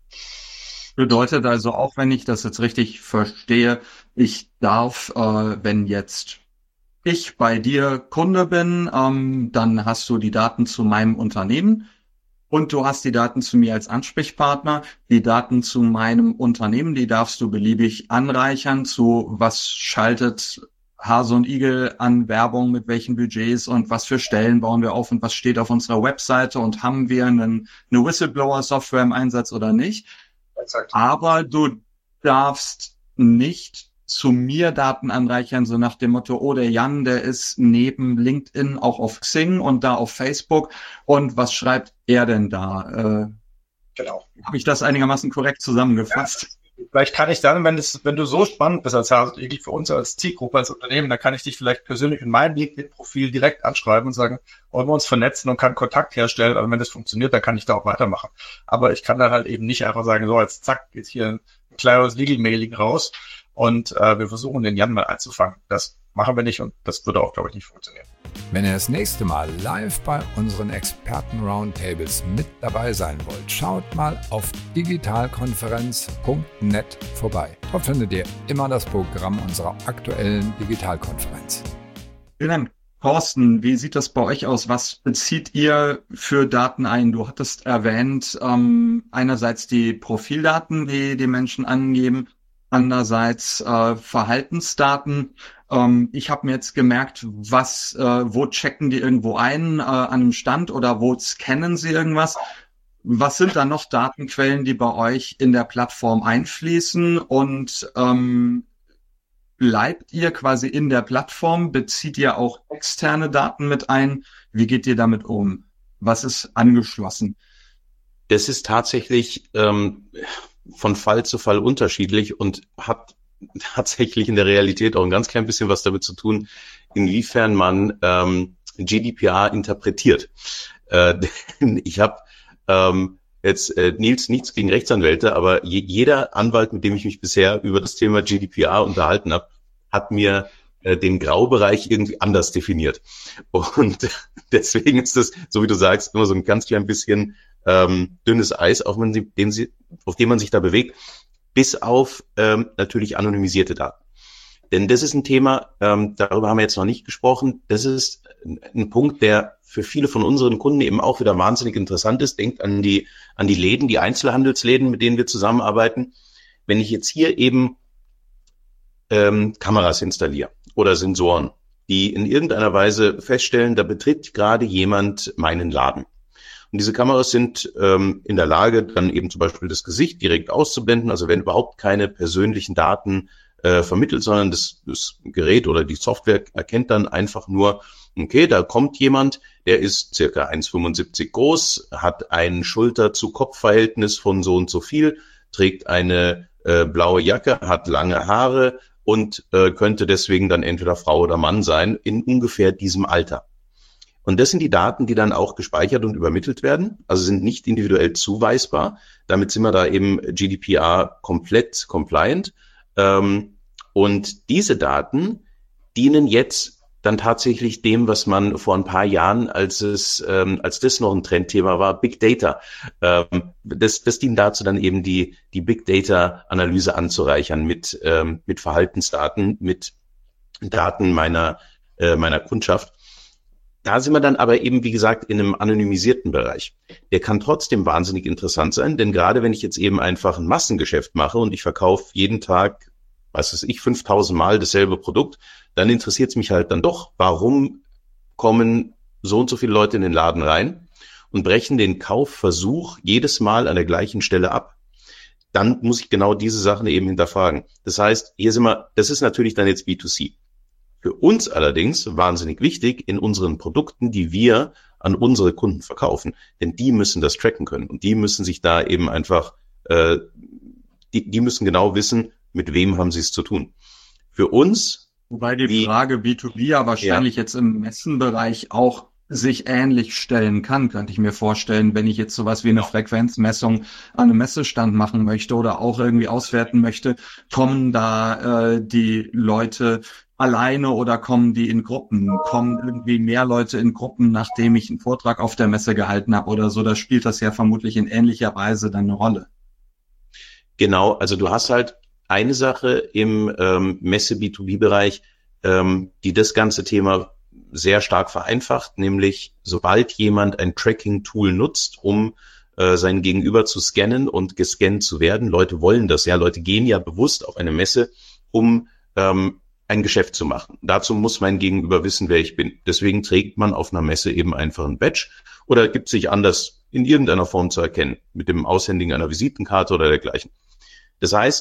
Bedeutet also auch, wenn ich das jetzt richtig verstehe, ich darf, wenn jetzt ich bei dir Kunde bin, dann hast du die Daten zu meinem Unternehmen und du hast die Daten zu mir als Ansprechpartner. Die Daten zu meinem Unternehmen, die darfst du beliebig anreichern zu was schaltet Hase und Igel an Werbung, mit welchen Budgets und was für Stellen bauen wir auf und was steht auf unserer Webseite und haben wir eine Whistleblower-Software im Einsatz oder nicht. Exakt. Aber du darfst nicht zu mir Daten anreichern, so nach dem Motto, oh, der Jan, der ist neben LinkedIn auch auf Xing und da auf Facebook. Und was schreibt er denn da? Genau. Habe ich das einigermaßen korrekt zusammengefasst? Ja. Vielleicht kann ich dann, wenn du so spannend bist als wirklich für uns als Zielgruppe, als Unternehmen, dann kann ich dich vielleicht persönlich in meinem LinkedIn-Profil direkt anschreiben und sagen, wollen wir uns vernetzen und kann Kontakt herstellen. Aber wenn das funktioniert, dann kann ich da auch weitermachen. Aber ich kann dann halt eben nicht einfach sagen, so jetzt zack, geht hier ein klares Legal-Mailing raus und wir versuchen den Jan mal einzufangen. Das machen wir nicht und das würde auch, glaube ich, nicht funktionieren. Wenn ihr das nächste Mal live bei unseren Experten-Roundtables mit dabei sein wollt, schaut mal auf digitalkonferenz.net vorbei. Dort findet ihr immer das Programm unserer aktuellen Digitalkonferenz. Vielen Dank. Thorsten, wie sieht das bei euch aus? Was bezieht ihr für Daten ein? Du hattest erwähnt, einerseits die Profildaten, die die Menschen angeben, andererseits Verhaltensdaten. Ich habe mir jetzt gemerkt, wo checken die irgendwo ein, an einem Stand oder wo scannen sie irgendwas? Was sind da noch Datenquellen, die bei euch in der Plattform einfließen? Und bleibt ihr quasi in der Plattform? Bezieht ihr auch externe Daten mit ein? Wie geht ihr damit um? Was ist angeschlossen? Das ist tatsächlich von Fall zu Fall unterschiedlich und hat tatsächlich in der Realität auch ein ganz klein bisschen was damit zu tun, inwiefern man GDPR interpretiert. Ich habe jetzt Nils, nichts gegen Rechtsanwälte, aber jeder Anwalt, mit dem ich mich bisher über das Thema GDPR unterhalten habe, hat mir den Graubereich irgendwie anders definiert. Und deswegen ist das, so wie du sagst, immer so ein ganz klein bisschen dünnes Eis, auf dem man sich da bewegt, bis auf natürlich anonymisierte Daten. Denn das ist ein Thema, darüber haben wir jetzt noch nicht gesprochen, das ist ein Punkt, der für viele von unseren Kunden eben auch wieder wahnsinnig interessant ist. Denkt an die Läden, die Einzelhandelsläden, mit denen wir zusammenarbeiten. Wenn ich jetzt hier eben Kameras installiere oder Sensoren, die in irgendeiner Weise feststellen, da betritt gerade jemand meinen Laden. Und diese Kameras sind in der Lage, dann eben zum Beispiel das Gesicht direkt auszublenden. Also wenn überhaupt keine persönlichen Daten vermittelt, sondern das Gerät oder die Software erkennt dann einfach nur, okay, da kommt jemand, der ist circa 1,75 groß, hat ein Schulter-zu-Kopf-Verhältnis von so und so viel, trägt eine blaue Jacke, hat lange Haare und könnte deswegen dann entweder Frau oder Mann sein, in ungefähr diesem Alter. Und das sind die Daten, die dann auch gespeichert und übermittelt werden, also sind nicht individuell zuweisbar. Damit sind wir da eben GDPR komplett compliant. Und diese Daten dienen jetzt dann tatsächlich dem, was man vor ein paar Jahren, als das noch ein Trendthema war, Big Data. Das dient dazu, dann eben die Big Data Analyse anzureichern mit Verhaltensdaten, mit Daten meiner Kundschaft. Da sind wir dann aber eben, wie gesagt, in einem anonymisierten Bereich. Der kann trotzdem wahnsinnig interessant sein, denn gerade wenn ich jetzt eben einfach ein Massengeschäft mache und ich verkaufe jeden Tag, 5.000 Mal dasselbe Produkt, dann interessiert es mich halt dann doch, warum kommen so und so viele Leute in den Laden rein und brechen den Kaufversuch jedes Mal an der gleichen Stelle ab. Dann muss ich genau diese Sachen eben hinterfragen. Das heißt, das ist natürlich dann jetzt B2C. Für uns allerdings wahnsinnig wichtig in unseren Produkten, die wir an unsere Kunden verkaufen. Denn die müssen das tracken können und die müssen sich da eben einfach, die müssen genau wissen, mit wem haben sie es zu tun. Für uns... Wobei die Frage B2B ja wahrscheinlich jetzt im Messenbereich auch sich ähnlich stellen kann, könnte ich mir vorstellen, wenn ich jetzt sowas wie eine Frequenzmessung an einem Messestand machen möchte oder auch irgendwie auswerten möchte, kommen da die Leute alleine oder kommen die in Gruppen? Kommen irgendwie mehr Leute in Gruppen, nachdem ich einen Vortrag auf der Messe gehalten habe oder so? Da spielt das ja vermutlich in ähnlicher Weise dann eine Rolle. Genau, also du hast halt eine Sache im Messe-B2B-Bereich, die das ganze Thema sehr stark vereinfacht, nämlich sobald jemand ein Tracking-Tool nutzt, um sein Gegenüber zu scannen und gescannt zu werden, Leute wollen das ja, Leute gehen ja bewusst auf eine Messe, um ein Geschäft zu machen. Dazu muss mein Gegenüber wissen, wer ich bin. Deswegen trägt man auf einer Messe eben einfach ein Badge oder gibt sich anders in irgendeiner Form zu erkennen, mit dem Aushändigen einer Visitenkarte oder dergleichen. Das heißt,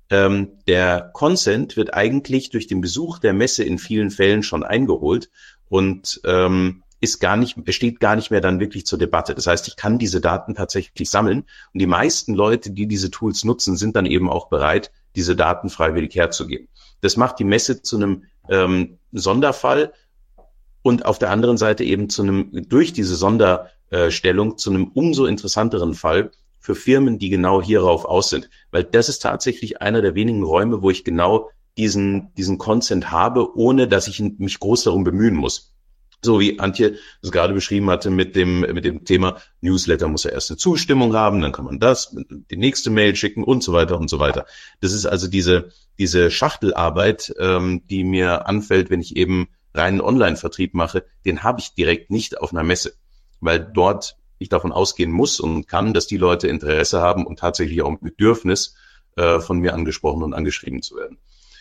Der Consent wird eigentlich durch den Besuch der Messe in vielen Fällen schon eingeholt und steht gar nicht mehr dann wirklich zur Debatte. Das heißt, ich kann diese Daten tatsächlich sammeln und die meisten Leute, die diese Tools nutzen, sind dann eben auch bereit, diese Daten freiwillig herzugeben. Das macht die Messe zu einem Sonderfall und auf der anderen Seite eben durch diese Sonderstellung zu einem umso interessanteren Fall für Firmen, die genau hierauf aus sind. Weil das ist tatsächlich einer der wenigen Räume, wo ich genau diesen Consent habe, ohne dass ich mich groß darum bemühen muss. So wie Antje es gerade beschrieben hatte mit dem Thema Newsletter muss ja erst eine Zustimmung haben, dann kann man die nächste Mail schicken und so weiter und so weiter. Das ist also diese Schachtelarbeit, die mir anfällt, wenn ich eben reinen Online-Vertrieb mache, den habe ich direkt nicht auf einer Messe, weil dort ich davon ausgehen muss und kann, dass die Leute Interesse haben und tatsächlich auch ein Bedürfnis, von mir angesprochen und angeschrieben zu werden.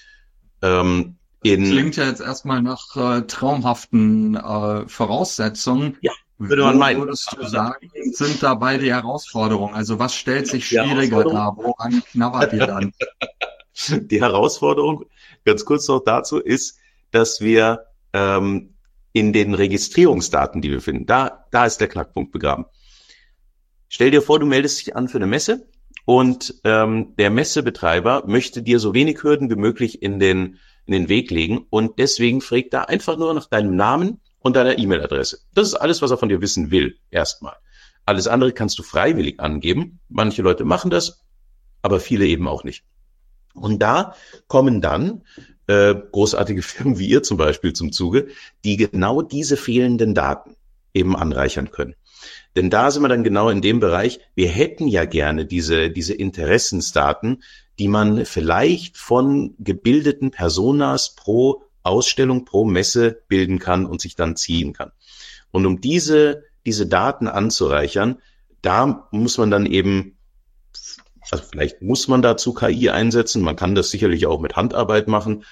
Klingt ja jetzt erstmal nach traumhaften Voraussetzungen. Ja, würde man meinen. Würdest du sagen, sind dabei die Herausforderungen? Also was stellt sich schwieriger dar? Woran knabbert ihr dann? Die Herausforderung, ganz kurz noch dazu, ist, dass wir in den Registrierungsdaten, die wir finden, da ist der Knackpunkt begraben. Stell dir vor, du meldest dich an für eine Messe und der Messebetreiber möchte dir so wenig Hürden wie möglich in den Weg legen und deswegen fragt er einfach nur nach deinem Namen und deiner E-Mail-Adresse. Das ist alles, was er von dir wissen will, erstmal. Alles andere kannst du freiwillig angeben. Manche Leute machen das, aber viele eben auch nicht. Und da kommen dann großartige Firmen wie ihr zum Beispiel zum Zuge, die genau diese fehlenden Daten eben anreichern können. Denn da sind wir dann genau in dem Bereich, wir hätten ja gerne diese Interessensdaten, die man vielleicht von gebildeten Personas pro Ausstellung, pro Messe bilden kann und sich dann ziehen kann. Und um diese Daten anzureichern, da muss man dann eben, also vielleicht muss man dazu KI einsetzen, man kann das sicherlich auch mit Handarbeit machen,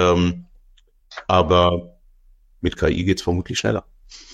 aber mit KI geht's vermutlich schneller.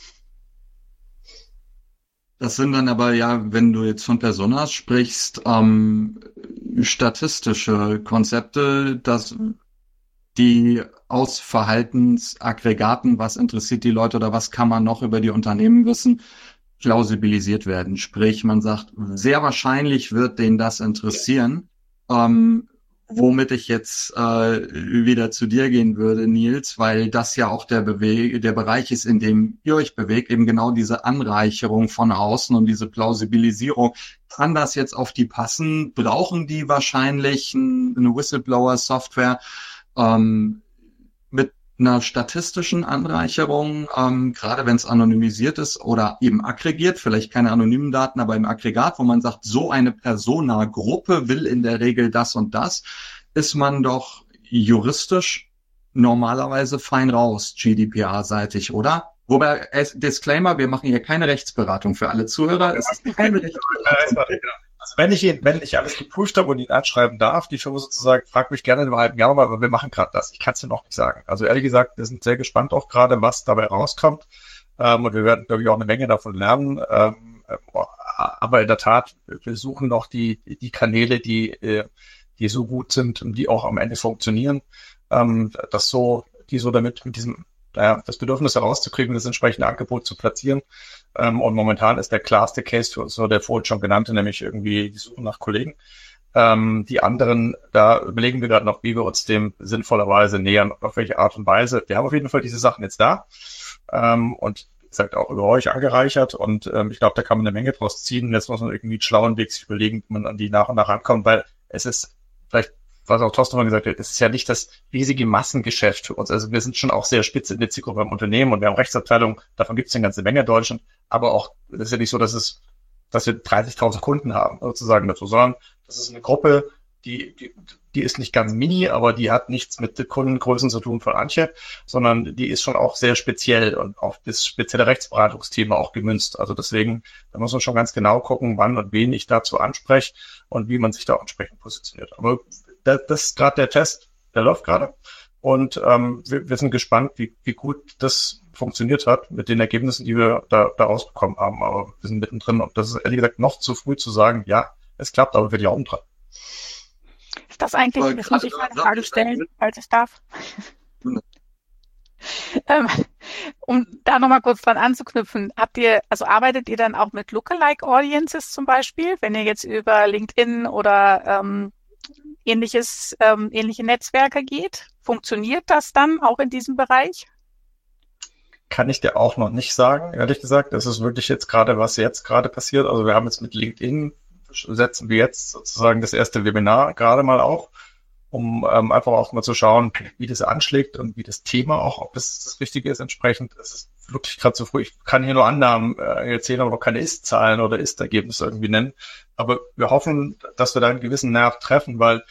Das sind dann aber ja, wenn du jetzt von Personas sprichst, statistische Konzepte, die aus Verhaltensaggregaten, was interessiert die Leute oder was kann man noch über die Unternehmen wissen, plausibilisiert werden. Sprich, man sagt, sehr wahrscheinlich wird denen das interessieren, womit ich jetzt wieder zu dir gehen würde, Nils, weil das ja auch der Bereich ist, in dem ihr euch bewegt, eben genau diese Anreicherung von außen und diese Plausibilisierung. Kann das jetzt auf die passen? Brauchen die wahrscheinlich eine Whistleblower-Software mit einer statistischen Anreicherung, gerade wenn es anonymisiert ist oder eben aggregiert, vielleicht keine anonymen Daten, aber im Aggregat, wo man sagt, so eine Persona-Gruppe will in der Regel das und das, ist man doch juristisch normalerweise fein raus, GDPR-seitig, oder? Wobei, Disclaimer, wir machen hier keine Rechtsberatung für alle Zuhörer. Es ist keine Rechtsberatung. Also wenn ich alles geprüft habe und ihn anschreiben darf, die Firma sozusagen, fragt mich gerne in einem halben Jahr mal, aber wir machen gerade das. Ich kann es dir noch nicht sagen. Also ehrlich gesagt, wir sind sehr gespannt auch gerade, was dabei rauskommt. Und wir werden, glaube ich, auch eine Menge davon lernen. Aber in der Tat, wir suchen noch die Kanäle, die so gut sind und die auch am Ende funktionieren, die so damit mit diesem das Bedürfnis herauszukriegen, das entsprechende Angebot zu platzieren. Und momentan ist der klarste Case für uns so der vorhin schon genannte, nämlich irgendwie die Suche nach Kollegen. Die anderen, da überlegen wir gerade noch, wie wir uns dem sinnvollerweise nähern, auf welche Art und Weise. Wir haben auf jeden Fall diese Sachen jetzt da und wie gesagt auch über euch angereichert und ich glaube, da kann man eine Menge draus ziehen. Jetzt muss man irgendwie einen schlauen Weg sich überlegen, wie man an die nach und nach rankommt, weil es ist vielleicht, was auch Thorsten mal gesagt hat, es ist ja nicht das riesige Massengeschäft für uns. Also wir sind schon auch sehr spitze in der Zielgruppe beim Unternehmen und wir haben Rechtsabteilungen, davon gibt es eine ganze Menge in Deutschland, aber auch, das ist ja nicht so, dass wir 30.000 Kunden haben, sozusagen dazu, sondern das ist eine Gruppe, die ist nicht ganz mini, aber die hat nichts mit Kundengrößen zu tun von Antje, sondern die ist schon auch sehr speziell und auf das spezielle Rechtsberatungsthema auch gemünzt. Also deswegen, da muss man schon ganz genau gucken, wann und wen ich dazu anspreche und wie man sich da auch entsprechend positioniert. Aber das ist gerade der Test, der läuft gerade. Und wir sind gespannt, wie gut das funktioniert hat mit den Ergebnissen, die wir da rausbekommen haben. Aber wir sind mittendrin und das ist ehrlich gesagt noch zu früh zu sagen, ja, es klappt, aber wir glauben dran. das eigentlich? Jetzt muss ich meine Frage stellen, falls ich darf. Um da nochmal kurz dran anzuknüpfen, arbeitet ihr dann auch mit Lookalike Audiences zum Beispiel, wenn ihr jetzt über LinkedIn oder ähnliche Netzwerke geht? Funktioniert das dann auch in diesem Bereich? Kann ich dir auch noch nicht sagen, ehrlich gesagt. Das ist wirklich jetzt gerade, was jetzt gerade passiert. Also wir haben jetzt mit LinkedIn, setzen wir jetzt sozusagen das erste Webinar gerade mal auf, um einfach auch mal zu schauen, wie das anschlägt und wie das Thema auch, ob das Richtige ist entsprechend. Es ist wirklich gerade zu früh. Ich kann hier nur Annahmen erzählen, aber keine Ist-Zahlen oder Ist-Ergebnisse irgendwie nennen. Aber wir hoffen, dass wir da einen gewissen Nerv treffen, weil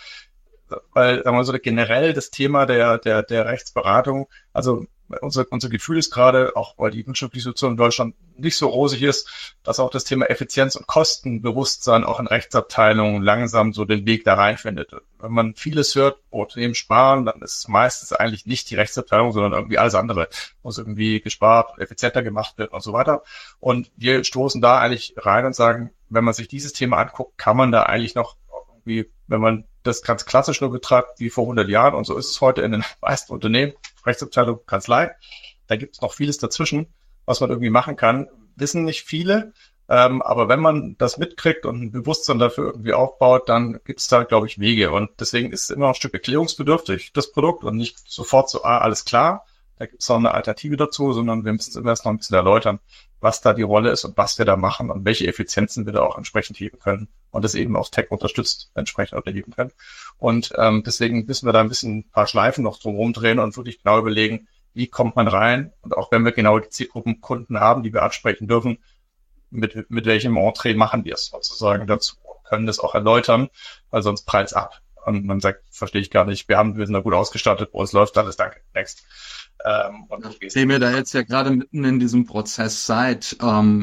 sagen wir mal so, generell das Thema der Rechtsberatung, also unser Gefühl ist gerade, auch weil die wirtschaftliche Situation in Deutschland nicht so rosig ist, dass auch das Thema Effizienz und Kostenbewusstsein auch in Rechtsabteilungen langsam so den Weg da reinfindet. Wenn man vieles hört, Unternehmen sparen, dann ist es meistens eigentlich nicht die Rechtsabteilung, sondern irgendwie alles andere, muss irgendwie gespart, effizienter gemacht wird und so weiter. Und wir stoßen da eigentlich rein und sagen, wenn man sich dieses Thema anguckt, kann man da eigentlich noch irgendwie, wenn man das ganz klassisch nur betreibt, wie vor 100 Jahren, und so ist es heute in den meisten Unternehmen, Rechtsabteilung, Kanzlei, da gibt es noch vieles dazwischen, was man irgendwie machen kann, wissen nicht viele, aber wenn man das mitkriegt und ein Bewusstsein dafür irgendwie aufbaut, dann gibt es da, glaube ich, Wege, und deswegen ist es immer noch ein Stück erklärungsbedürftig, das Produkt, und nicht sofort so, alles klar, da gibt es noch eine Alternative dazu, sondern wir müssen erst noch ein bisschen erläutern, was da die Rolle ist und was wir da machen und welche Effizienzen wir da auch entsprechend heben können und das eben auch Tech unterstützt, entsprechend auch heben können. Und deswegen müssen wir da ein paar Schleifen noch drum rumdrehen und wirklich genau überlegen, wie kommt man rein, und auch wenn wir genau die Zielgruppen Kunden haben, die wir ansprechen dürfen, mit welchem Entree machen wir es sozusagen dazu, können das auch erläutern, weil sonst prallt es ab. Und man sagt, verstehe ich gar nicht, wir sind da gut ausgestattet, bei uns läuft alles, danke, next. Nachdem ihr da jetzt ja gerade mitten in diesem Prozess seid,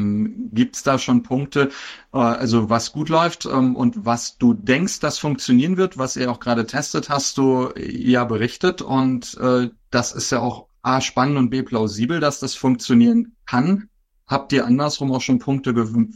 gibt's da schon Punkte, also was gut läuft und was du denkst, das funktionieren wird, was ihr auch gerade testet, hast du ja berichtet, und das ist ja auch A, spannend und B, plausibel, dass das funktionieren kann. Habt ihr andersrum auch schon Punkte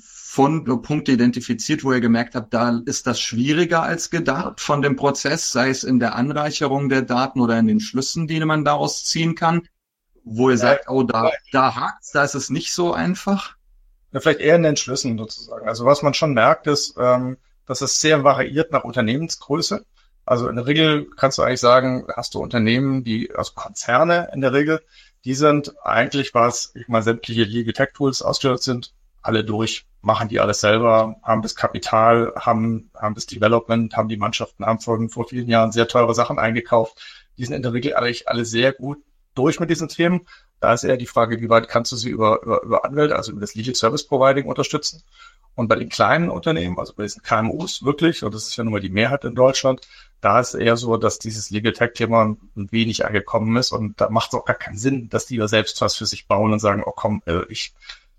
identifiziert, wo ihr gemerkt habt, da ist das schwieriger als gedacht von dem Prozess, sei es in der Anreicherung der Daten oder in den Schlüssen, die man daraus ziehen kann, wo ihr sagt, oh, da hakt's, da ist es nicht so einfach? Ja, vielleicht eher in den Schlüssen sozusagen. Also was man schon merkt, ist, dass es sehr variiert nach Unternehmensgröße. Also in der Regel kannst du eigentlich sagen, hast du Unternehmen, also Konzerne in der Regel, die sind eigentlich, sämtliche Legal Tech Tools ausgestattet sind, alle durch, machen die alles selber, haben das Kapital, haben das Development, haben die Mannschaften, haben vor vielen Jahren sehr teure Sachen eingekauft. Die sind in der Regel eigentlich alle sehr gut durch mit diesen Themen. Da ist eher die Frage, wie weit kannst du sie über Anwälte, also über das Legal Service Providing unterstützen. Und bei den kleinen Unternehmen, also bei diesen KMUs wirklich, und das ist ja nun mal die Mehrheit in Deutschland, da ist eher so, dass dieses Legal Tech Thema ein wenig angekommen ist, und da macht es auch gar keinen Sinn, dass die ja selbst was für sich bauen und sagen, oh komm, ich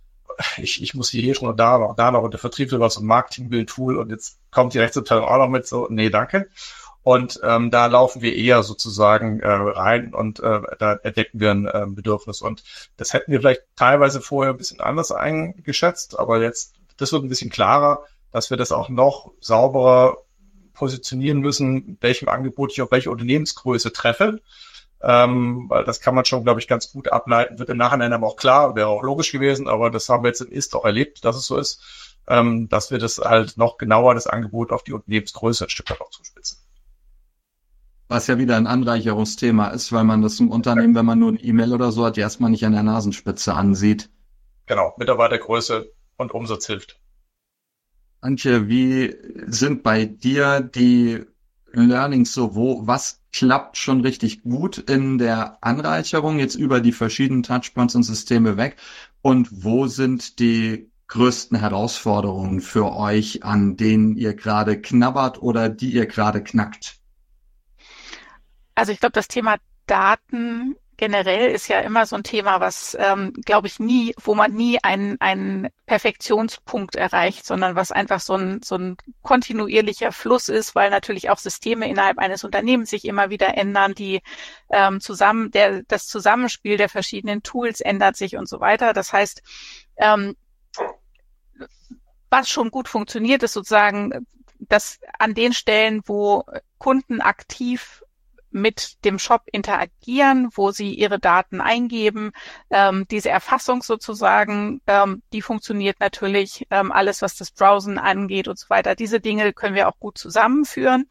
muss hier schon da noch, und der Vertrieb will was und Marketing will ein Tool, und jetzt kommt die Rechtsabteilung auch noch mit, so, nee, danke. Und da laufen wir eher sozusagen rein, und da entdecken wir ein Bedürfnis. Und das hätten wir vielleicht teilweise vorher ein bisschen anders eingeschätzt, aber jetzt, das wird ein bisschen klarer, dass wir das auch noch sauberer positionieren müssen, welchem Angebot ich auf welche Unternehmensgröße treffe. Weil das kann man schon, glaube ich, ganz gut ableiten. Wird im Nachhinein aber auch klar, wäre auch logisch gewesen, aber das haben wir jetzt im Ist auch erlebt, dass es so ist, dass wir das halt noch genauer, das Angebot auf die Unternehmensgröße ein Stück weit auch zuspitzen. Was ja wieder ein Anreicherungsthema ist, weil man das im Unternehmen, wenn man nur eine E-Mail oder so hat, die erstmal nicht an der Nasenspitze ansieht. Genau, Mitarbeitergröße und Umsatz hilft. Antje, wie sind bei dir die Learnings so, was klappt schon richtig gut in der Anreicherung, jetzt über die verschiedenen Touchpoints und Systeme weg, und wo sind die größten Herausforderungen für euch, an denen ihr gerade knabbert oder die ihr gerade knackt? Also ich glaube, das Thema Daten generell ist ja immer so ein Thema, was, glaube ich, wo man nie einen Perfektionspunkt erreicht, sondern was einfach so ein kontinuierlicher Fluss ist, weil natürlich auch Systeme innerhalb eines Unternehmens sich immer wieder ändern, das Zusammenspiel der verschiedenen Tools ändert sich und so weiter. Das heißt, was schon gut funktioniert, ist sozusagen dass an den Stellen, wo Kunden aktiv mit dem Shop interagieren, wo sie ihre Daten eingeben, diese Erfassung sozusagen, die funktioniert natürlich, alles was das Browsen angeht und so weiter. Diese Dinge können wir auch gut zusammenführen.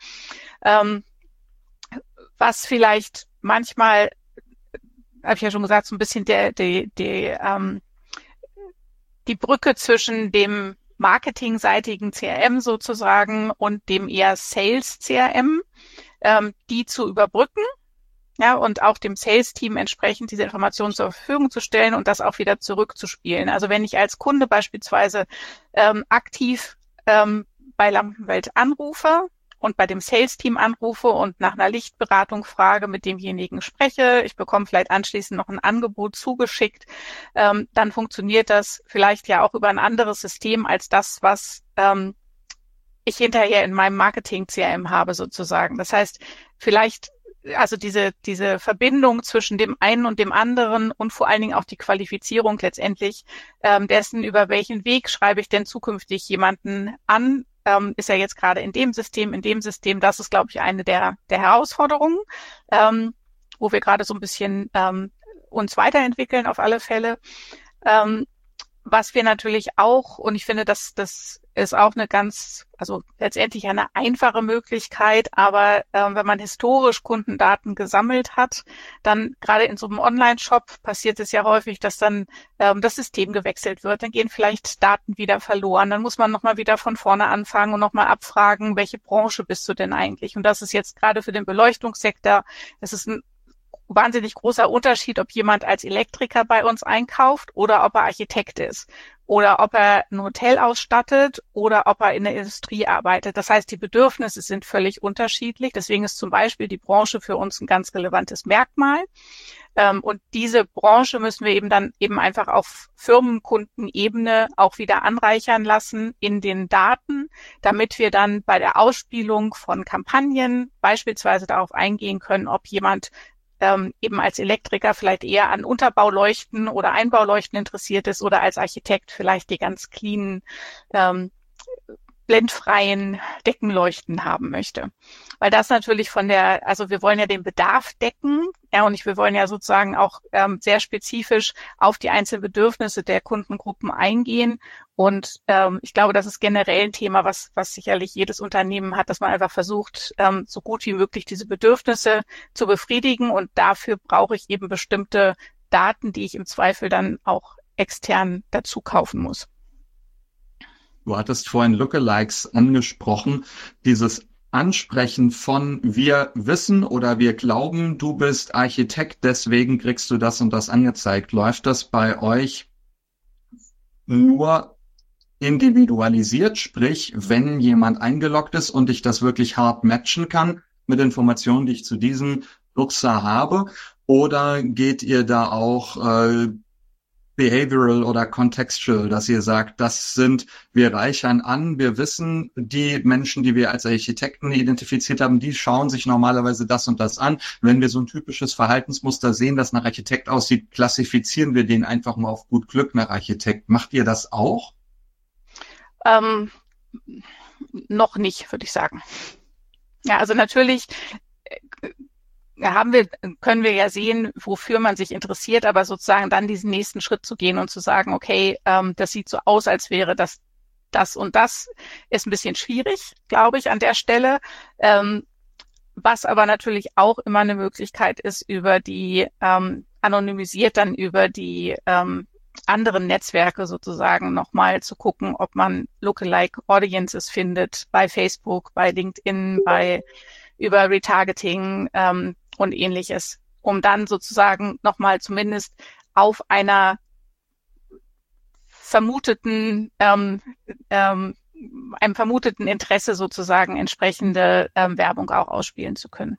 Was vielleicht manchmal, habe ich ja schon gesagt, so ein bisschen die Brücke zwischen dem marketingseitigen CRM sozusagen und dem eher Sales CRM, die zu überbrücken, ja, und auch dem Sales-Team entsprechend diese Informationen zur Verfügung zu stellen und das auch wieder zurückzuspielen. Also wenn ich als Kunde beispielsweise aktiv bei Lampenwelt anrufe und bei dem Sales-Team anrufe und nach einer Lichtberatung frage, mit demjenigen spreche, ich bekomme vielleicht anschließend noch ein Angebot zugeschickt, dann funktioniert das vielleicht ja auch über ein anderes System als das, was ich hinterher in meinem Marketing-CRM habe sozusagen. Das heißt, vielleicht, also diese Verbindung zwischen dem einen und dem anderen und vor allen Dingen auch die Qualifizierung letztendlich dessen, über welchen Weg schreibe ich denn zukünftig jemanden an, ist ja jetzt gerade in dem System, das ist, glaube ich, eine der Herausforderungen, wo wir gerade so ein bisschen uns weiterentwickeln auf alle Fälle. Was wir natürlich auch, und ich finde, das ist auch also letztendlich eine einfache Möglichkeit, aber wenn man historisch Kundendaten gesammelt hat, dann gerade in so einem Online-Shop passiert es ja häufig, dass dann das System gewechselt wird, dann gehen vielleicht Daten wieder verloren, dann muss man nochmal wieder von vorne anfangen und nochmal abfragen, welche Branche bist du denn eigentlich? Und das ist jetzt gerade für den Beleuchtungssektor, das ist ein wahnsinnig großer Unterschied, ob jemand als Elektriker bei uns einkauft oder ob er Architekt ist oder ob er ein Hotel ausstattet oder ob er in der Industrie arbeitet. Das heißt, die Bedürfnisse sind völlig unterschiedlich. Deswegen ist zum Beispiel die Branche für uns ein ganz relevantes Merkmal. Und diese Branche müssen wir dann einfach auf Firmenkundenebene auch wieder anreichern lassen in den Daten, damit wir dann bei der Ausspielung von Kampagnen beispielsweise darauf eingehen können, ob jemand eben als Elektriker vielleicht eher an Unterbauleuchten oder Einbauleuchten interessiert ist oder als Architekt vielleicht die ganz cleanen, blendfreien Deckenleuchten haben möchte. Weil das natürlich also wir wollen ja den Bedarf decken, ja, und wir wollen ja sozusagen auch sehr spezifisch auf die einzelnen Bedürfnisse der Kundengruppen eingehen. Und ich glaube, das ist generell ein Thema, was sicherlich jedes Unternehmen hat, dass man einfach versucht, so gut wie möglich diese Bedürfnisse zu befriedigen. Und dafür brauche ich eben bestimmte Daten, die ich im Zweifel dann auch extern dazu kaufen muss. Du hattest vorhin Lookalikes angesprochen, dieses Ansprechen von wir wissen oder wir glauben, du bist Architekt, deswegen kriegst du das und das angezeigt. Läuft das bei euch nur individualisiert, sprich, wenn jemand eingeloggt ist und ich das wirklich hart matchen kann mit Informationen, die ich zu diesem Nutzer habe, oder geht ihr da auch behavioral oder contextual, dass ihr sagt, wir reichern an, wir wissen, die Menschen, die wir als Architekten identifiziert haben, die schauen sich normalerweise das und das an. Wenn wir so ein typisches Verhaltensmuster sehen, das nach Architekt aussieht, klassifizieren wir den einfach mal auf gut Glück nach Architekt. Macht ihr das auch? Noch nicht, würde ich sagen. Ja, also natürlich können wir ja sehen, wofür man sich interessiert, aber sozusagen dann diesen nächsten Schritt zu gehen und zu sagen, okay, das sieht so aus, als wäre das und das, ist ein bisschen schwierig, glaube ich, an der Stelle. Was aber natürlich auch immer eine Möglichkeit ist, über die anonymisiert dann über die anderen Netzwerke sozusagen nochmal zu gucken, ob man Lookalike Audiences findet bei Facebook, bei LinkedIn, über Retargeting und Ähnliches, um dann sozusagen nochmal zumindest auf einer einem vermuteten Interesse sozusagen entsprechende Werbung auch ausspielen zu können.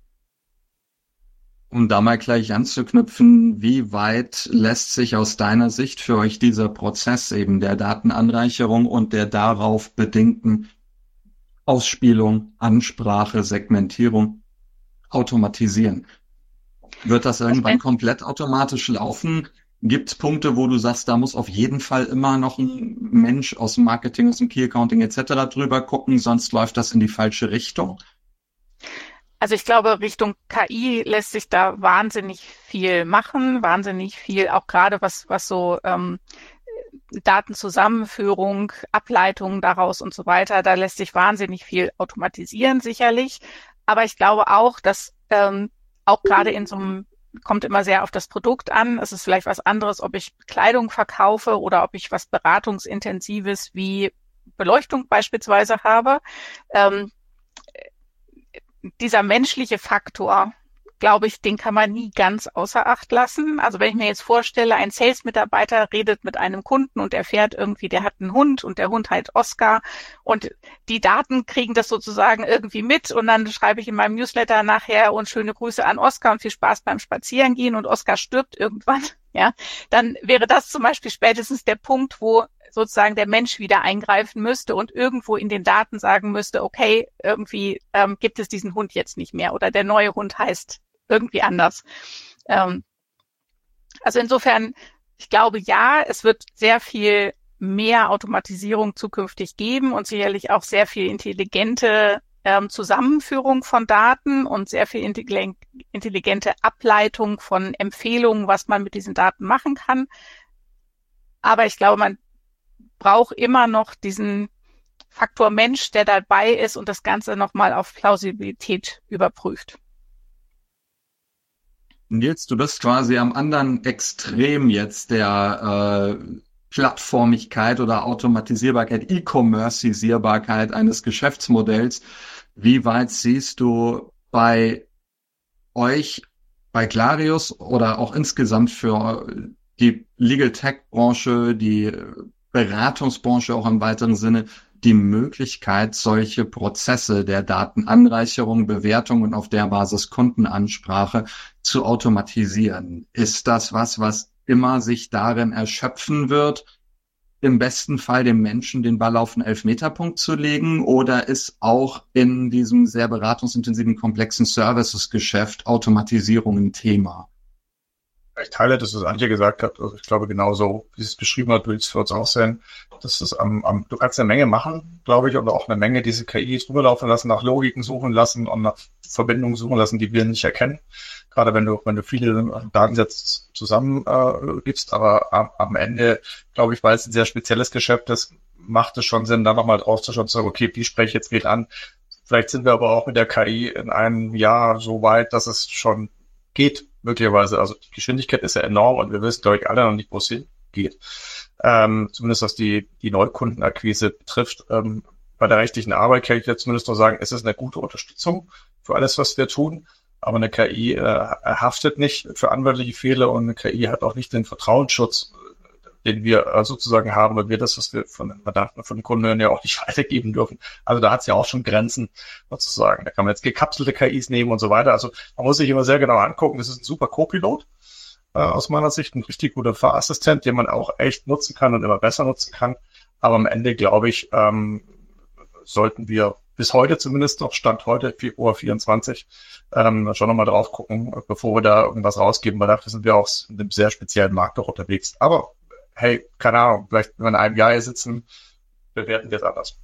Um da mal gleich anzuknüpfen, wie weit lässt sich aus deiner Sicht für euch dieser Prozess eben der Datenanreicherung und der darauf bedingten Ausspielung, Ansprache, Segmentierung automatisieren? Wird das irgendwann komplett automatisch laufen? Gibt es Punkte, wo du sagst, da muss auf jeden Fall immer noch ein Mensch aus dem Marketing, aus dem Key Accounting etc. drüber gucken, sonst läuft das in die falsche Richtung? Also ich glaube, Richtung KI lässt sich da wahnsinnig viel machen, wahnsinnig viel, auch gerade was so Datenzusammenführung, Ableitung daraus und so weiter, da lässt sich wahnsinnig viel automatisieren sicherlich. Aber ich glaube auch, dass auch gerade in so einem, kommt immer sehr auf das Produkt an. Es ist vielleicht was anderes, ob ich Kleidung verkaufe oder ob ich was Beratungsintensives wie Beleuchtung beispielsweise habe. Dieser menschliche Faktor, glaube ich, den kann man nie ganz außer Acht lassen. Also wenn ich mir jetzt vorstelle, ein Sales-Mitarbeiter redet mit einem Kunden und erfährt irgendwie, der hat einen Hund und der Hund heißt Oscar und die Daten kriegen das sozusagen irgendwie mit und dann schreibe ich in meinem Newsletter nachher und schöne Grüße an Oscar und viel Spaß beim Spazierengehen und Oscar stirbt irgendwann, ja, dann wäre das zum Beispiel spätestens der Punkt, wo sozusagen der Mensch wieder eingreifen müsste und irgendwo in den Daten sagen müsste, okay, irgendwie gibt es diesen Hund jetzt nicht mehr oder der neue Hund heißt irgendwie anders. Also insofern, ich glaube, ja, es wird sehr viel mehr Automatisierung zukünftig geben und sicherlich auch sehr viel intelligente Zusammenführung von Daten und sehr viel intelligente Ableitung von Empfehlungen, was man mit diesen Daten machen kann. Aber ich glaube, man braucht immer noch diesen Faktor Mensch, der dabei ist und das Ganze nochmal auf Plausibilität überprüft. Nils, du bist quasi am anderen Extrem jetzt der Plattformigkeit oder Automatisierbarkeit, E-Commercisierbarkeit eines Geschäftsmodells. Wie weit siehst du bei euch, bei Clarius oder auch insgesamt für die Legal Tech Branche, die Beratungsbranche auch im weiteren Sinne, die Möglichkeit, solche Prozesse der Datenanreicherung, Bewertung und auf der Basis Kundenansprache zu automatisieren? Ist das was immer sich darin erschöpfen wird, im besten Fall dem Menschen den Ball auf den Elfmeterpunkt zu legen? Oder ist auch in diesem sehr beratungsintensiven, komplexen Services-Geschäft Automatisierung ein Thema? Ich teile das, was Antje gesagt hat. Also ich glaube, genauso, wie sie es beschrieben hat, will es für uns auch sein. Das ist du kannst eine Menge machen, glaube ich, und auch eine Menge diese KIs rüberlaufen lassen, nach Logiken suchen lassen und nach Verbindungen suchen lassen, die wir nicht erkennen. Gerade wenn du viele Datensätze zusammen gibst, aber am Ende, glaube ich, weil es ein sehr spezielles Geschäft ist, macht es schon Sinn, da nochmal drauf zu schauen und zu sagen, okay, wie spreche ich jetzt wen an? Vielleicht sind wir aber auch mit der KI in einem Jahr so weit, dass es schon geht, möglicherweise. Also die Geschwindigkeit ist ja enorm und wir wissen, glaube ich, alle noch nicht, wo es hingeht. Zumindest was die Neukundenakquise betrifft. Bei der rechtlichen Arbeit kann ich jetzt zumindest nur sagen, es ist eine gute Unterstützung für alles, was wir tun. Aber eine KI haftet nicht für anwaltliche Fehler und eine KI hat auch nicht den Vertrauensschutz, den wir sozusagen haben, weil wir das, was wir von den Mandanten, von den Kunden hören, ja auch nicht weitergeben dürfen. Also da hat es ja auch schon Grenzen, sozusagen. Da kann man jetzt gekapselte KIs nehmen und so weiter. Also man muss sich immer sehr genau angucken. Das ist ein super Co-Pilot, aus meiner Sicht ein richtig guter Fahrassistent, den man auch echt nutzen kann und immer besser nutzen kann. Aber am Ende, glaube ich, sollten wir bis heute zumindest noch, Stand heute, Februar 24, schon nochmal drauf gucken, bevor wir da irgendwas rausgeben, weil dafür sind wir auch in einem sehr speziellen Markt auch unterwegs. Aber hey, keine Ahnung, vielleicht wenn wir in einem Jahr hier sitzen, bewerten wir es anders.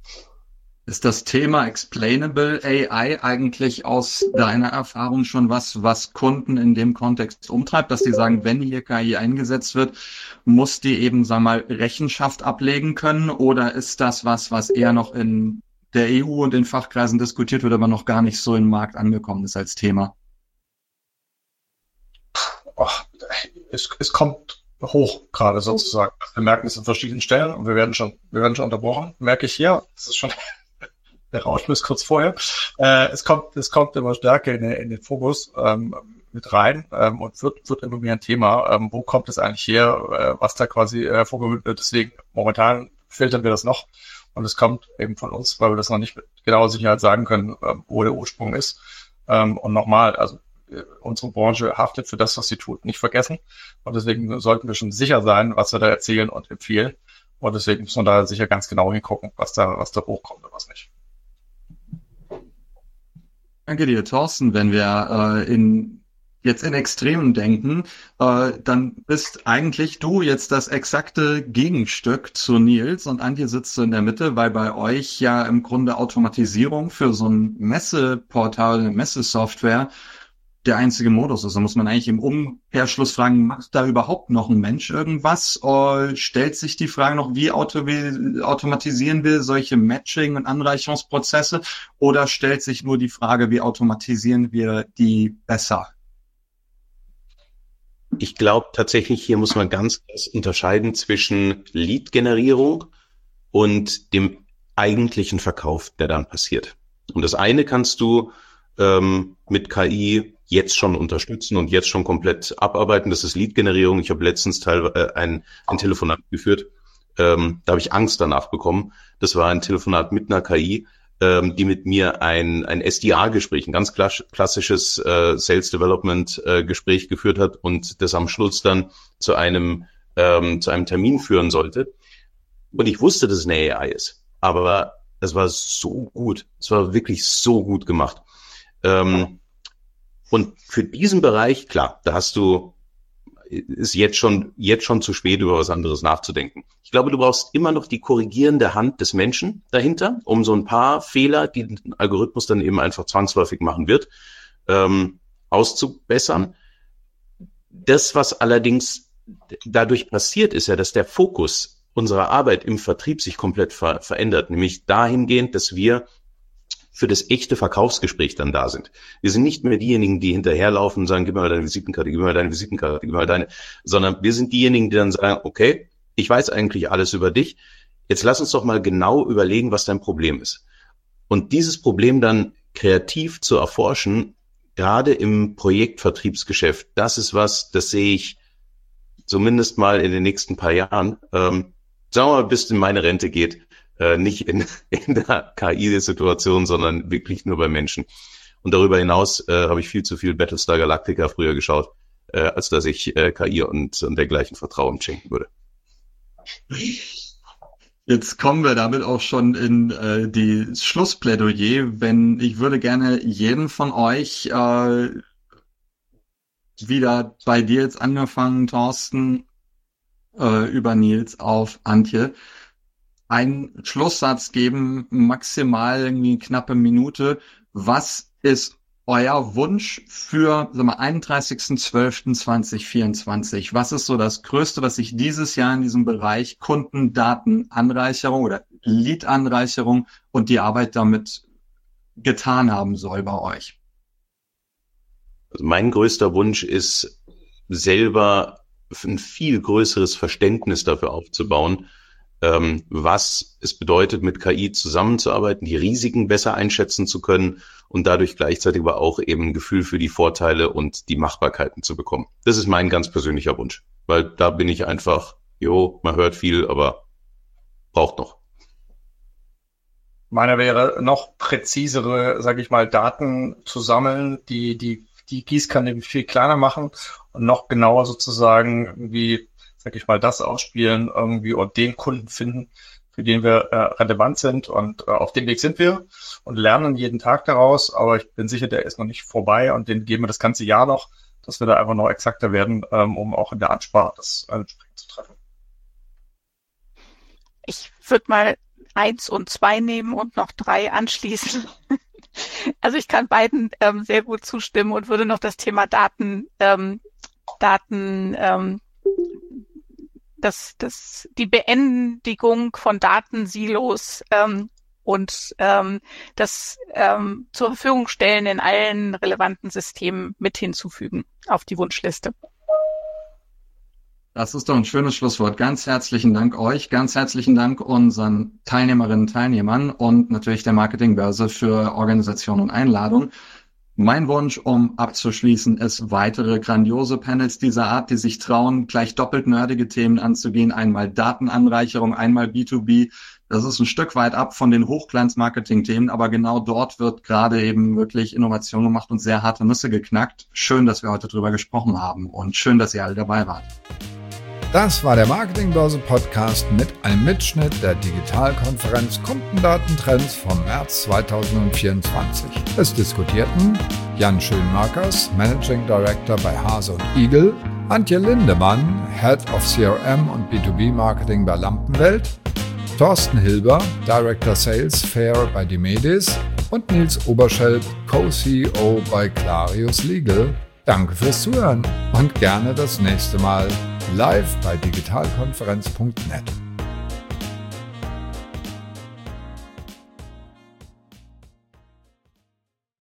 Ist das Thema Explainable AI eigentlich aus deiner Erfahrung schon was Kunden in dem Kontext umtreibt, dass die sagen, wenn hier KI eingesetzt wird, muss die eben, sag mal, Rechenschaft ablegen können? Oder ist das was eher noch in der EU und in Fachkreisen diskutiert wird, aber noch gar nicht so im Markt angekommen ist als Thema? Es kommt hoch gerade sozusagen. Wir merken es an verschiedenen Stellen und wir werden schon unterbrochen. Merke ich hier, das ist schon der Rauschmiss kurz vorher. Es kommt immer stärker in den Fokus mit rein und wird immer mehr ein Thema. Wo kommt es eigentlich her, was da quasi hervorgehoben wird? Deswegen momentan filtern wir das noch und es kommt eben von uns, weil wir das noch nicht mit genauer Sicherheit sagen können, wo der Ursprung ist. Und nochmal, also unsere Branche haftet für das, was sie tut, nicht vergessen. Und deswegen sollten wir schon sicher sein, was wir da erzählen und empfehlen. Und deswegen muss man da sicher ganz genau hingucken, was da hochkommt und was nicht. Danke dir, Thorsten. Wenn wir jetzt in Extremen denken, dann bist eigentlich du jetzt das exakte Gegenstück zu Nils und Antje sitzt so in der Mitte, weil bei euch ja im Grunde Automatisierung für so ein Messeportal, eine Messesoftware der einzige Modus ist. Da muss man eigentlich im Umkehrschluss fragen, macht da überhaupt noch ein Mensch irgendwas? Oder stellt sich die Frage noch, wie automatisieren wir solche Matching- und Anreicherungsprozesse? Oder stellt sich nur die Frage, wie automatisieren wir die besser? Ich glaube tatsächlich, hier muss man ganz krass unterscheiden zwischen Lead-Generierung und dem eigentlichen Verkauf, der dann passiert. Und das eine kannst du mit KI jetzt schon unterstützen und jetzt schon komplett abarbeiten. Das ist Lead-Generierung. Ich habe letztens ein Telefonat geführt. Da habe ich Angst danach bekommen. Das war ein Telefonat mit einer KI, die mit mir ein SDA-Gespräch, ein ganz klassisches Sales Development Gespräch geführt hat und das am Schluss dann zu einem Termin führen sollte. Und ich wusste, dass es eine AI ist. Aber es war so gut. Es war wirklich so gut gemacht. Und für diesen Bereich, klar, ist jetzt schon zu spät, über was anderes nachzudenken. Ich glaube, du brauchst immer noch die korrigierende Hand des Menschen dahinter, um so ein paar Fehler, die ein Algorithmus dann eben einfach zwangsläufig machen wird, auszubessern. Das, was allerdings dadurch passiert, ist ja, dass der Fokus unserer Arbeit im Vertrieb sich komplett verändert, nämlich dahingehend, dass wir für das echte Verkaufsgespräch dann da sind. Wir sind nicht mehr diejenigen, die hinterherlaufen und sagen, gib mir mal deine Visitenkarte, gib mir mal deine Visitenkarte, gib mir mal deine, sondern wir sind diejenigen, die dann sagen, okay, ich weiß eigentlich alles über dich, jetzt lass uns doch mal genau überlegen, was dein Problem ist. Und dieses Problem dann kreativ zu erforschen, gerade im Projektvertriebsgeschäft, das ist was, das sehe ich zumindest mal in den nächsten paar Jahren, sagen wir mal, bis in meine Rente geht, nicht in der KI-Situation, sondern wirklich nur bei Menschen. Und darüber hinaus habe ich viel zu viel Battlestar Galactica früher geschaut, als dass ich KI und dergleichen Vertrauen schenken würde. Jetzt kommen wir damit auch schon in die Schlussplädoyer. Ich würde gerne jeden von euch wieder bei dir jetzt angefangen, Thorsten, über Nils auf Antje, einen Schlusssatz geben, maximal irgendwie eine knappe Minute. Was ist euer Wunsch für 31.12.2024? Was ist so das Größte, was sich dieses Jahr in diesem Bereich Kundendatenanreicherung oder Lead-Anreicherung und die Arbeit damit getan haben soll bei euch? Also mein größter Wunsch ist, selber ein viel größeres Verständnis dafür aufzubauen, was es bedeutet, mit KI zusammenzuarbeiten, die Risiken besser einschätzen zu können und dadurch gleichzeitig aber auch eben ein Gefühl für die Vorteile und die Machbarkeiten zu bekommen. Das ist mein ganz persönlicher Wunsch, weil da bin ich einfach, man hört viel, aber braucht noch. Meiner wäre noch präzisere, sage ich mal, Daten zu sammeln, die Gießkanne viel kleiner machen und noch genauer sozusagen irgendwie, sag ich mal, das ausspielen irgendwie und den Kunden finden, für den wir relevant sind. Und auf dem Weg sind wir und lernen jeden Tag daraus. Aber ich bin sicher, der ist noch nicht vorbei und den geben wir das ganze Jahr noch, dass wir da einfach noch exakter werden, um auch in der Ansprache das entsprechend zu treffen. Ich würde mal 1 und 2 nehmen und noch 3 anschließen. Also ich kann beiden sehr gut zustimmen und würde noch das Thema die Beendigung von Datensilos und das zur Verfügung stellen in allen relevanten Systemen mit hinzufügen auf die Wunschliste. Das ist doch ein schönes Schlusswort. Ganz herzlichen Dank euch, ganz herzlichen Dank unseren Teilnehmerinnen und Teilnehmern und natürlich der Marketingbörse für Organisation und Einladung. Mein Wunsch, um abzuschließen, ist weitere grandiose Panels dieser Art, die sich trauen, gleich doppelt nerdige Themen anzugehen. Einmal Datenanreicherung, einmal B2B. Das ist ein Stück weit ab von den Hochglanz-Marketing-Themen, aber genau dort wird gerade eben wirklich Innovation gemacht und sehr harte Nüsse geknackt. Schön, dass wir heute drüber gesprochen haben und schön, dass ihr alle dabei wart. Das war der Marketingbörse Podcast mit einem Mitschnitt der Digitalkonferenz Kundendatentrends vom März 2024. Es diskutierten Jan Schönmakers, Managing Director bei Hase und Igel, Antje Lindemann, Head of CRM und B2B Marketing bei Lampenwelt, Thorsten Hilber, Director Sales Fair bei Dimedis und Nils Oberschelp, Co-CEO bei Clarius Legal. Danke fürs Zuhören und gerne das nächste Mal live bei digitalkonferenz.net.